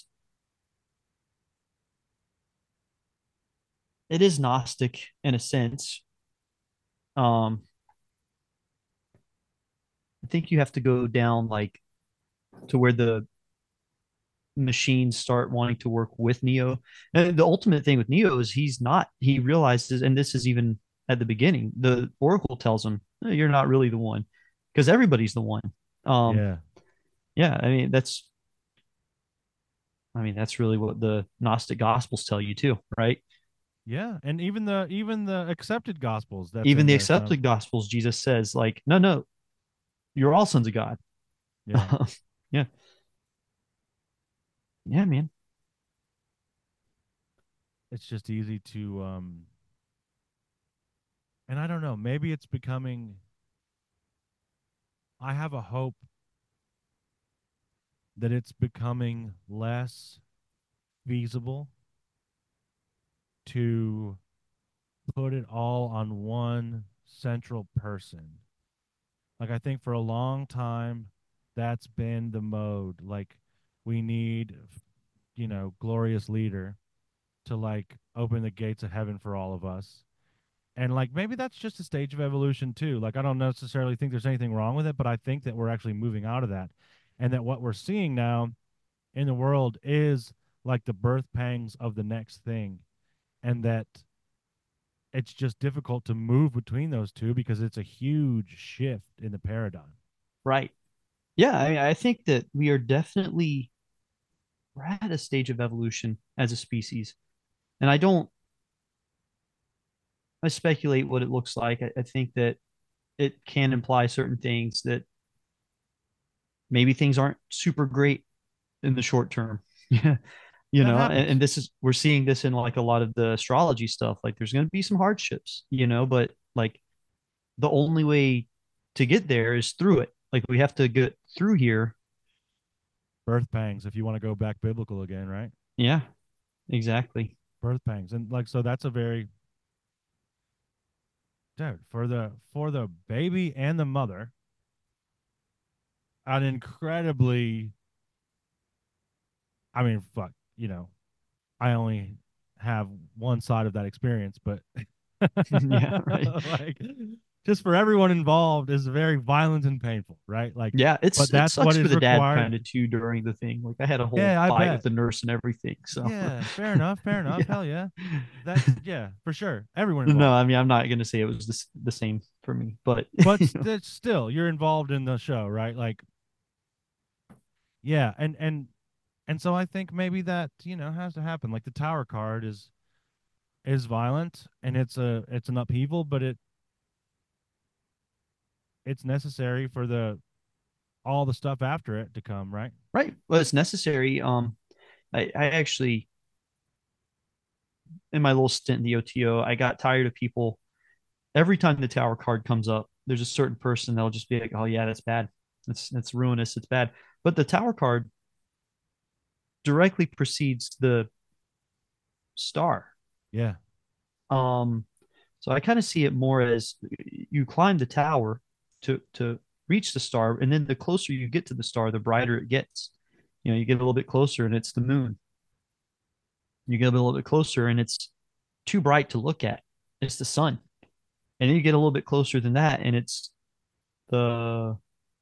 it is Gnostic in a sense. Um, I think you have to go down like to where the machines start wanting to work with Neo. And the ultimate thing with Neo is he's not, he realizes, and this is even at the beginning, the Oracle tells him, "No, you're not really the one because everybody's the one." Um, yeah, yeah, I mean, that's, I mean, that's really what the Gnostic Gospels tell you too, right? yeah, and even the even the accepted gospels that's Even in the there. So accepted Gospels, Jesus says, like, no, no, you're all sons of God. yeah, Yeah. Yeah, man. it's just easy to um, and I don't know, maybe it's becoming. I have a hope that it's becoming less feasible to put it all on one central person. Like I think for a long time that's been the mode. Like we need you know, glorious leader to like open the gates of heaven for all of us. And like maybe that's just a stage of evolution too. Like I don't necessarily think there's anything wrong with it, but I think that we're actually moving out of that. And that what we're seeing now in the world is like the birth pangs of the next thing. And that it's just difficult to move between those two because it's a huge shift in the paradigm. Right. Yeah, I, I think that we are definitely we're at a stage of evolution as a species. And I don't I speculate what it looks like. I, I think that it can imply certain things that maybe things aren't super great in the short term. Yeah. you That know, and, happens. and this is we're seeing this in like a lot of the astrology stuff. Like there's going to be some hardships, you know, but like the only way to get there is through it. Like we have to get through here. Birth pangs, if you want to go back biblical again, right? Yeah, exactly. Birth pangs. And like so that's a very dude, for the for the baby and the mother, an incredibly I mean, fuck, you know, I only have one side of that experience, but Yeah, right. like just for everyone involved is very violent and painful, right? Like, Yeah, it's but it that's what sucks for is the dad required. kind of too during the thing. Like I had a whole Yeah, I fight with bet. the nurse and everything. So Yeah, fair enough, fair enough. yeah. Hell yeah. That's yeah, for sure. Everyone No, involved. I mean I'm not gonna say it was the, the same for me, but But you know, st- still, you're involved in the show, right? Like, yeah, and and and so I think maybe that, you know, has to happen. Like the tower card is is violent and it's a it's an upheaval, but it it's necessary for the all the stuff after it to come, right? right. Well, it's necessary. Um, I, I actually in my little stint in the O T O, I got tired of people every time the tower card comes up, there's a certain person that'll just be like, "Oh yeah, that's bad. That's that's ruinous. It's bad." But the tower card directly precedes the star. Yeah. Um, so I kind of see it more as you climb the tower to to reach the star, and then the closer you get to the star, the brighter it gets. You know, you get a little bit closer, and it's the moon. You get a little bit closer, and it's too bright to look at. It's the sun, and then you get a little bit closer than that, and it's the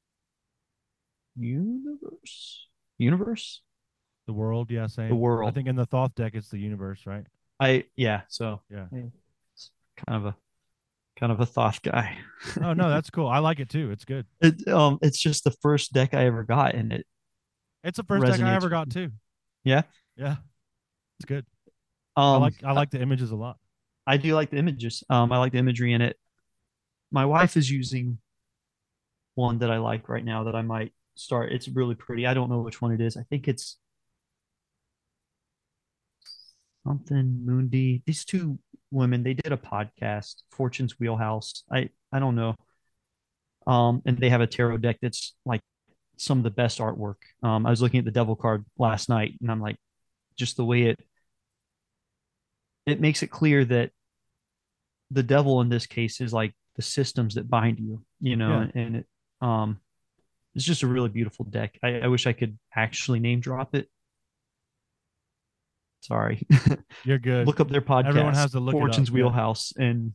universe. Universe, The world, yeah, the same. I world. think in the Thoth deck it's the universe, right? I yeah. So Yeah. it's kind of a kind of a Thoth guy. Oh no, that's cool. I like it too. It's good. It um, it's just the first deck I ever got, and it It's the first deck I resonates ever with got me. too. Yeah. Yeah. It's good. I Um, like I like the images a lot. I do like the images. Um, I like the imagery in it. My wife is using one that I like right now that I might start. It's really pretty. I don't know which one it is. I think it's something Mundi. These two women, they did a podcast, Fortune's Wheelhouse. I I don't know. Um, and they have a tarot deck that's like some of the best artwork. Um, I was looking at the Devil card last night, and I'm like, just the way it it makes it clear that the devil in this case is like the systems that bind you, you know, Yeah. and, and it um it's just a really beautiful deck. I, I wish I could actually name drop it. Sorry. You're good. Look up their Everyone podcast, has to look it up. Fortune's Yeah. Wheelhouse, and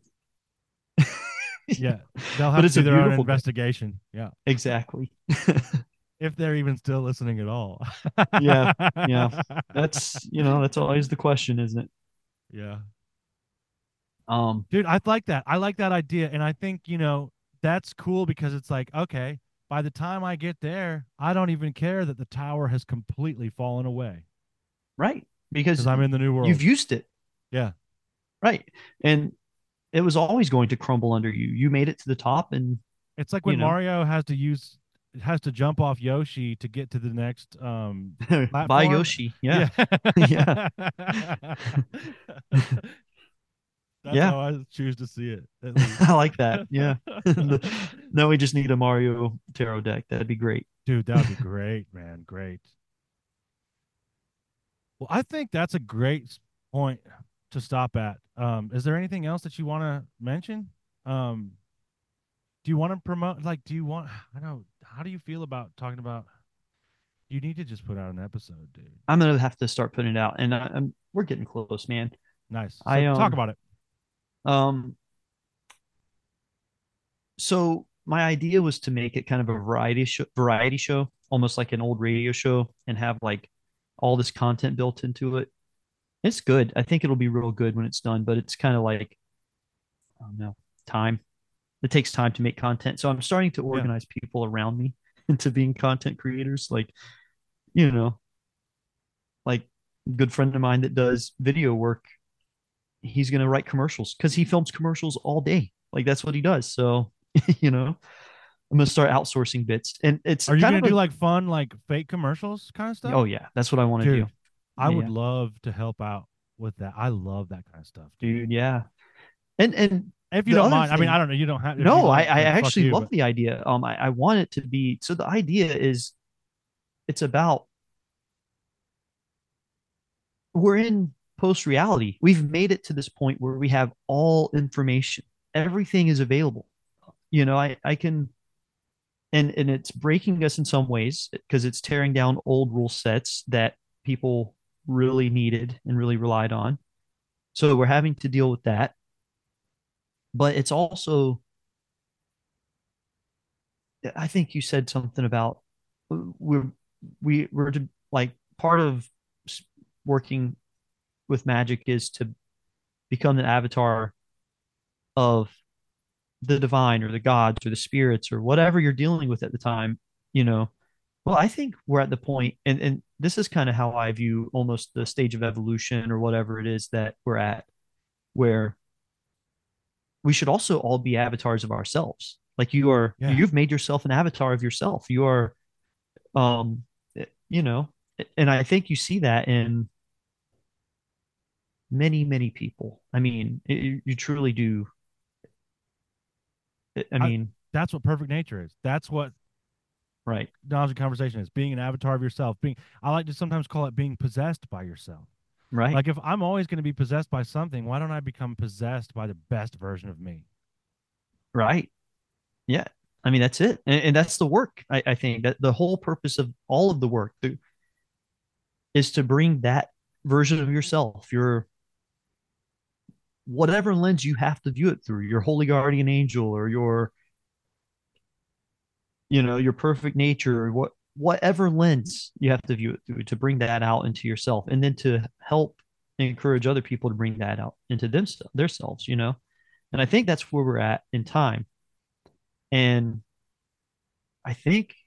Yeah. They'll but have to it's do a their own beautiful deck. investigation. Yeah. Exactly. If they're even still listening at all. Yeah, yeah. That's you know, that's always the question, isn't it? Yeah. Um, Dude, I like that. I like that idea. And I think, you know, that's cool because it's like, okay, by the time I get there, I don't even care that the tower has completely fallen away right. because Because I'm in the new you've world. used it. Yeah. Right. And it was always going to crumble under you. You made it to the top and It's like you when know, Mario has to use has to jump off Yoshi to get to the next um bye platform. Yoshi. Yeah. Yeah. Yeah. That's Yeah. how I choose to see it, at least. I like that. Yeah. Now we just need a Mario tarot deck. That'd be great. Dude, that would be great, man. Great. Well, I think that's a great point to stop at. Um, is there anything else that you want to mention? Um, do you want to promote? Like, do you want? I don't. How do you feel about talking about? You need to just put out an episode, dude. I'm gonna have to start putting it out, and I, I'm we're getting close, man. Nice. So I talk um about it. um so my idea was to make it kind of a variety show, variety show, almost like an old radio show, and have like all this content built into it. It's good. I think it'll be real good when it's done, but it's kind of like, I don't know, time. It takes time to make content. So I'm starting to Yeah. organize people around me into being content creators. Like, you know, like a good friend of mine that does video work, he's going to write commercials because he films commercials all day. Like that's what he does. So, you know, I'm going to start outsourcing bits. And it's Are you kind gonna of do a, like fun, like fake commercials kind of stuff, oh, yeah, that's what I want to dude? do. I would Yeah, love to help out with that. I love that kind of stuff, dude. dude. Yeah. And and If you the don't other mind, I mean, I thing, don't know. You don't have if you no, I, don't, I then fuck actually you. love But the idea. Um, I, I want it to be so the idea is it's about we're in post reality. We've made it to this point where we have all information. Everything is available. You know, I, I can and and it's breaking us in some ways because it's tearing down old rule sets that people really needed and really relied on. So we're having to deal with that. But it's also I think you said something about we're we we're to, like part of working with magic is to become an avatar of the divine or the gods or the spirits or whatever you're dealing with at the time, you know. Well, I think we're at the point, and, and this is kind of how I view almost the stage of evolution or whatever it is that we're at, where we should also all be avatars of ourselves. Like you are, yeah, you've made yourself an avatar of yourself. You are, um, you know, and I think you see that in many, many people. I mean, it, you truly do. I I, mean, that's what perfect nature is. That's what right, knowledge and conversation is. Being an avatar of yourself. Being, I like to sometimes call it being possessed by yourself. right, Like if I'm always going to be possessed by something, why don't I become possessed by the best version of me? right. Yeah. I mean, that's it. And, and that's the work. I, I think that the whole purpose of all of the work the, is to bring that version of yourself, your whatever lens you have to view it through, your holy guardian angel or your, you know, your perfect nature or what, whatever lens you have to view it through to bring that out into yourself and then to help encourage other people to bring that out into them, themselves, you know? And I think that's where we're at in time. And I think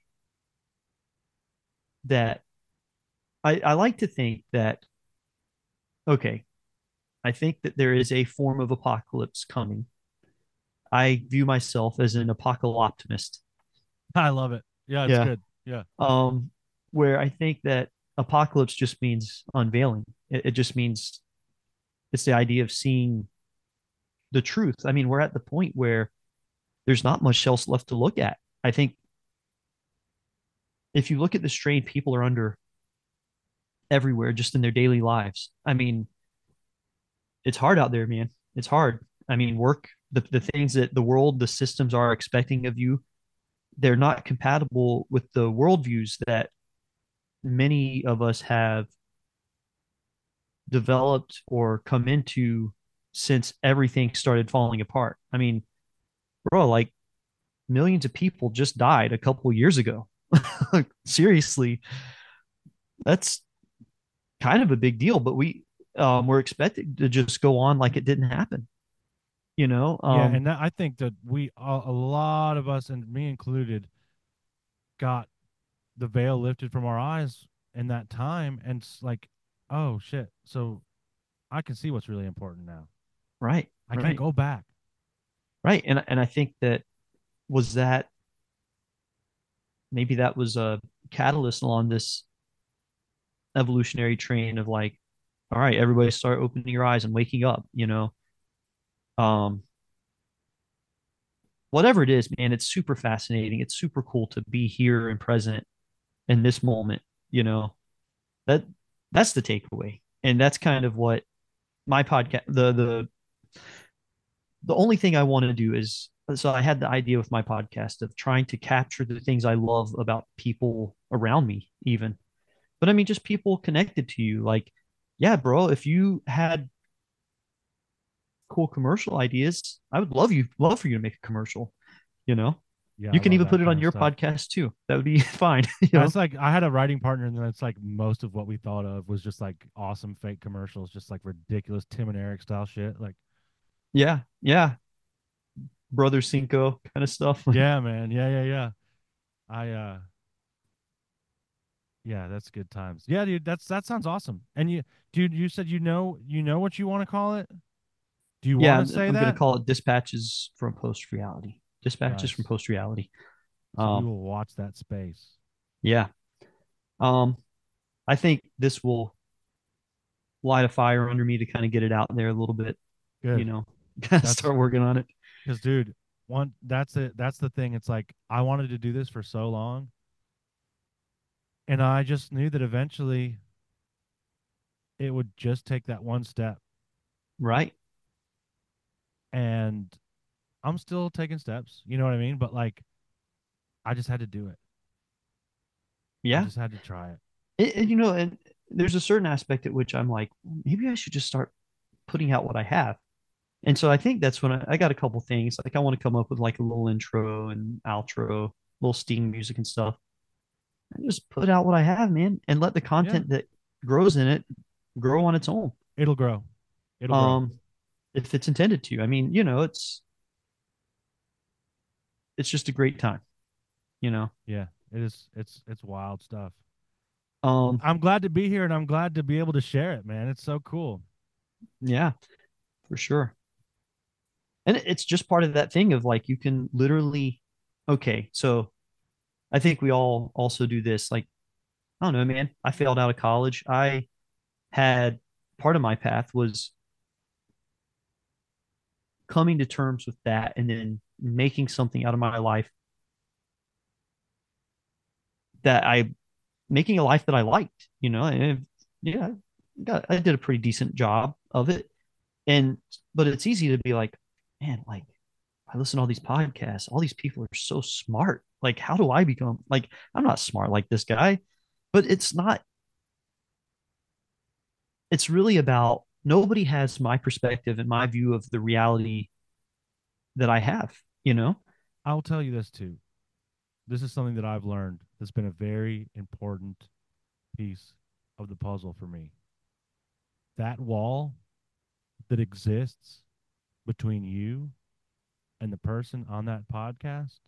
that I, I like to think that, okay, I think that there is a form of apocalypse coming. I view myself as an apocalyptimist. I love it. Yeah, it's Yeah. good. Yeah. Um, where I think that apocalypse just means unveiling. It, it just means it's the idea of seeing the truth. I mean, we're at the point where there's not much else left to look at. I think if you look at the strain people are under everywhere just in their daily lives, I mean, it's hard out there, man. It's hard. I mean, work, the, the things that the world, the systems are expecting of you, they're not compatible with the worldviews that many of us have developed or come into since everything started falling apart. I mean, bro, like millions of people just died a couple years ago. Seriously, that's kind of a big deal, but we um, we're expected to just go on like it didn't happen, you know? Yeah, Um, and that, I think that we a, a lot of us, and me included, got the veil lifted from our eyes in that time, and it's like, oh shit. So I can see what's really important now. right, I can right, go back. right. And and I think that was that maybe that was a catalyst along this evolutionary train of like, all right, everybody start opening your eyes and waking up, you know. Um, whatever it is, man, it's super fascinating. It's super cool to be here and present in this moment, you know. That that's the takeaway. And that's kind of what my podcast the the the only thing I want to do is so I had the idea with my podcast of trying to capture the things I love about people around me, even. But I mean, just people connected to you. Like, yeah, bro, if you had cool commercial ideas, I would love you, love for you to make a commercial, you know? Yeah, You I can love even that put it kind on of your stuff. podcast too. That would be fine, you know? That's like I had a writing partner, and that's like most of what we thought of was just like awesome fake commercials, just like ridiculous Tim and Eric style shit. Like, Yeah, yeah. Brother Cinco kind of stuff. yeah, man, yeah, yeah, yeah. I uh, yeah, that's good times. Yeah, dude, that's that sounds awesome. And you, dude, you said you know you know what you want to call it. Do you Yeah, want to I'm, say I'm going to that? call it dispatches from post reality. Dispatches from Nice. post reality. So we Um, will watch that space. yeah. Um, I think this will light a fire under me to kind of get it out there a little bit, you Good. know, kind of That's start working on it. because, dude, one that's it. That's the thing. It's like I wanted to do this for so long, and I just knew that eventually it would just take that one step. Right. And I'm still taking steps. You know what I mean? But like, I just had to do it. I Yeah. just had to try it. It, it- you know, and there's a certain aspect at which I'm like, maybe I should just start putting out what I have. And so I think that's when I, I got a couple things. Like I want to come up with like a little intro and outro, little Sting music and stuff. And just put out what I have, man, and let the Yeah, content that grows in it grow on its own. it'll grow. It'll grow. Um, if it's intended to. I mean, you know, it's it's just a great time, you know. Yeah, it is. It's it's wild stuff. Um, I'm glad to be here, and I'm glad to be able to share it, man. It's so cool. yeah, for sure. And it's just part of that thing of like you can literally, okay, so I think we all also do this. Like, I don't know, man. I failed out of college. I had part of my path was coming to terms with that and then making something out of my life that I making a life that I liked, you know, and yeah, I got I did a pretty decent job of it. And but it's easy to be like, man, like I listen to all these podcasts, all these people are so smart. Like, how do I become like I'm not smart like this guy? But it's not, it's really about nobody has my perspective and my view of the reality that I have, you know? I'll tell you this too. This is something that I've learned that's been a very important piece of the puzzle for me. That wall that exists between you and the person on that podcast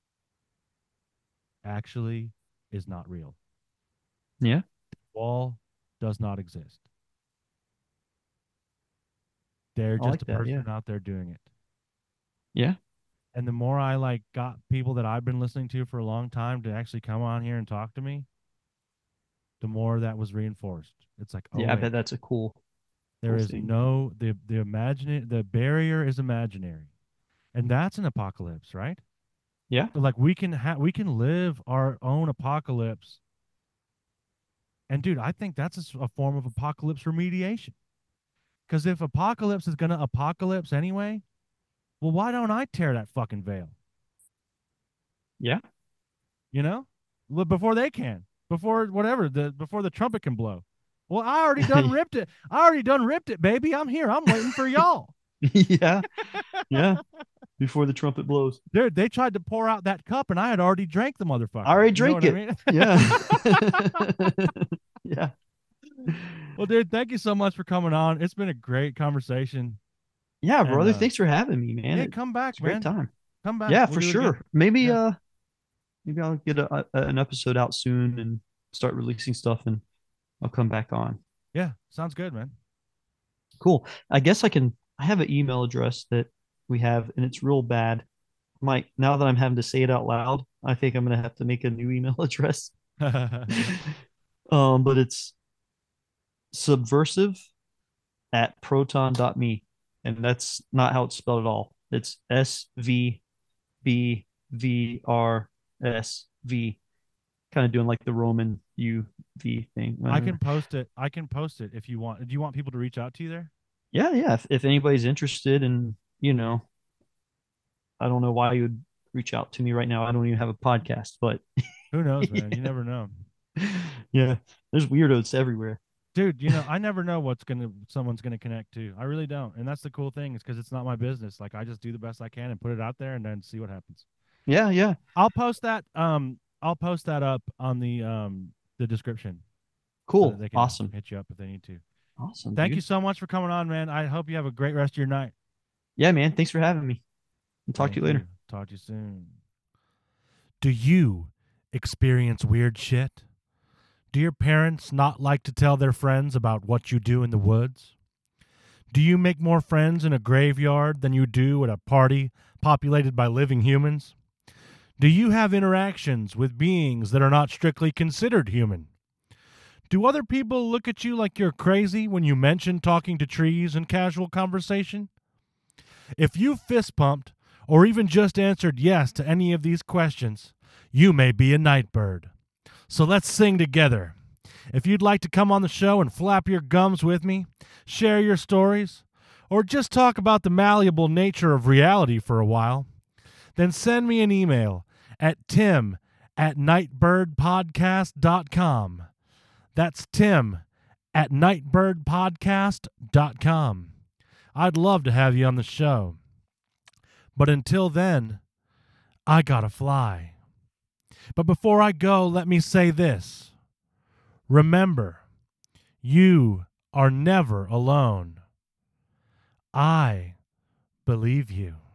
actually is not real. Yeah. Wall does not exist. They're I just like a that. Yeah. person out there doing it. Yeah. And the more I like got people that I've been listening to for a long time to actually come on here and talk to me, the more that was reinforced. It's like, oh Yeah. I wait, bet that's a cool, there cool is thing. no the the imagine the barrier is imaginary, and that's an apocalypse, right? Yeah. So like we can have we can live our own apocalypse, and dude, I think that's a, s- a form of apocalypse remediation. Because if apocalypse is gonna apocalypse anyway, well, why don't I tear that fucking veil? Yeah. You know, Well, before they can, before whatever the before the trumpet can blow. Well, I already done ripped it. I already done ripped it, baby. I'm here. I'm waiting for y'all. Yeah. Yeah. Before the trumpet blows. Dude, they tried to pour out that cup, and I had already drank the I motherfucker. already You know drank what I it. mean? Yeah. Yeah. Well, dude, thank you so much for coming on. It's been a great conversation. Yeah, And brother. uh Thanks for having me, man. yeah, It, come it's back, a great man. time. Come back. Yeah, We'll for do it again. sure. Maybe Yeah. uh maybe I'll get a, a, an episode out soon and start releasing stuff and I'll come back on. Yeah. Sounds good, man. Cool. I guess I can I have an email address that we have and it's real bad. Mike, now that I'm having to say it out loud, I think I'm gonna have to make a new email address. Um, but it's subversive at proton dot me. And that's not how it's spelled at all. It's S V B V R S V, kind of doing like the Roman U V thing. I can Whatever. post it. I can post it if you want. Do you want people to reach out to you there? Yeah, yeah. If, if anybody's interested, and you know, I don't know why you would reach out to me right now. I don't even have a podcast, but Who knows, man? You yeah, never know. yeah. There's weirdos everywhere. Dude, you know, I never know what's gonna someone's gonna connect to. I really don't. And that's the cool thing, is because it's not my business. Like I just do the best I can and put it out there and then see what happens. Yeah, yeah. I'll post that um I'll post that up on the um the description so that Cool. they can Awesome. hit you up if they need to. Awesome, Thank you dude. so much for coming on, man. I hope you have a great rest of your night. Yeah, man. Thanks for having me. I'll talk to Thank you you. later. Talk to you soon. Do you experience weird shit? Do your parents not like to tell their friends about what you do in the woods? Do you make more friends in a graveyard than you do at a party populated by living humans? Do you have interactions with beings that are not strictly considered human? Do other people look at you like you're crazy when you mention talking to trees in casual conversation? If you fist pumped or even just answered yes to any of these questions, you may be a night bird. So let's sing together. If you'd like to come on the show and flap your gums with me, share your stories, or just talk about the malleable nature of reality for a while, then send me an email at tim at nightbirdpodcast dot com. That's Tim at nightbirdpodcast dot com. I'd love to have you on the show. But until then, I gotta fly. But before I go, let me say this. Remember, you are never alone. I believe you.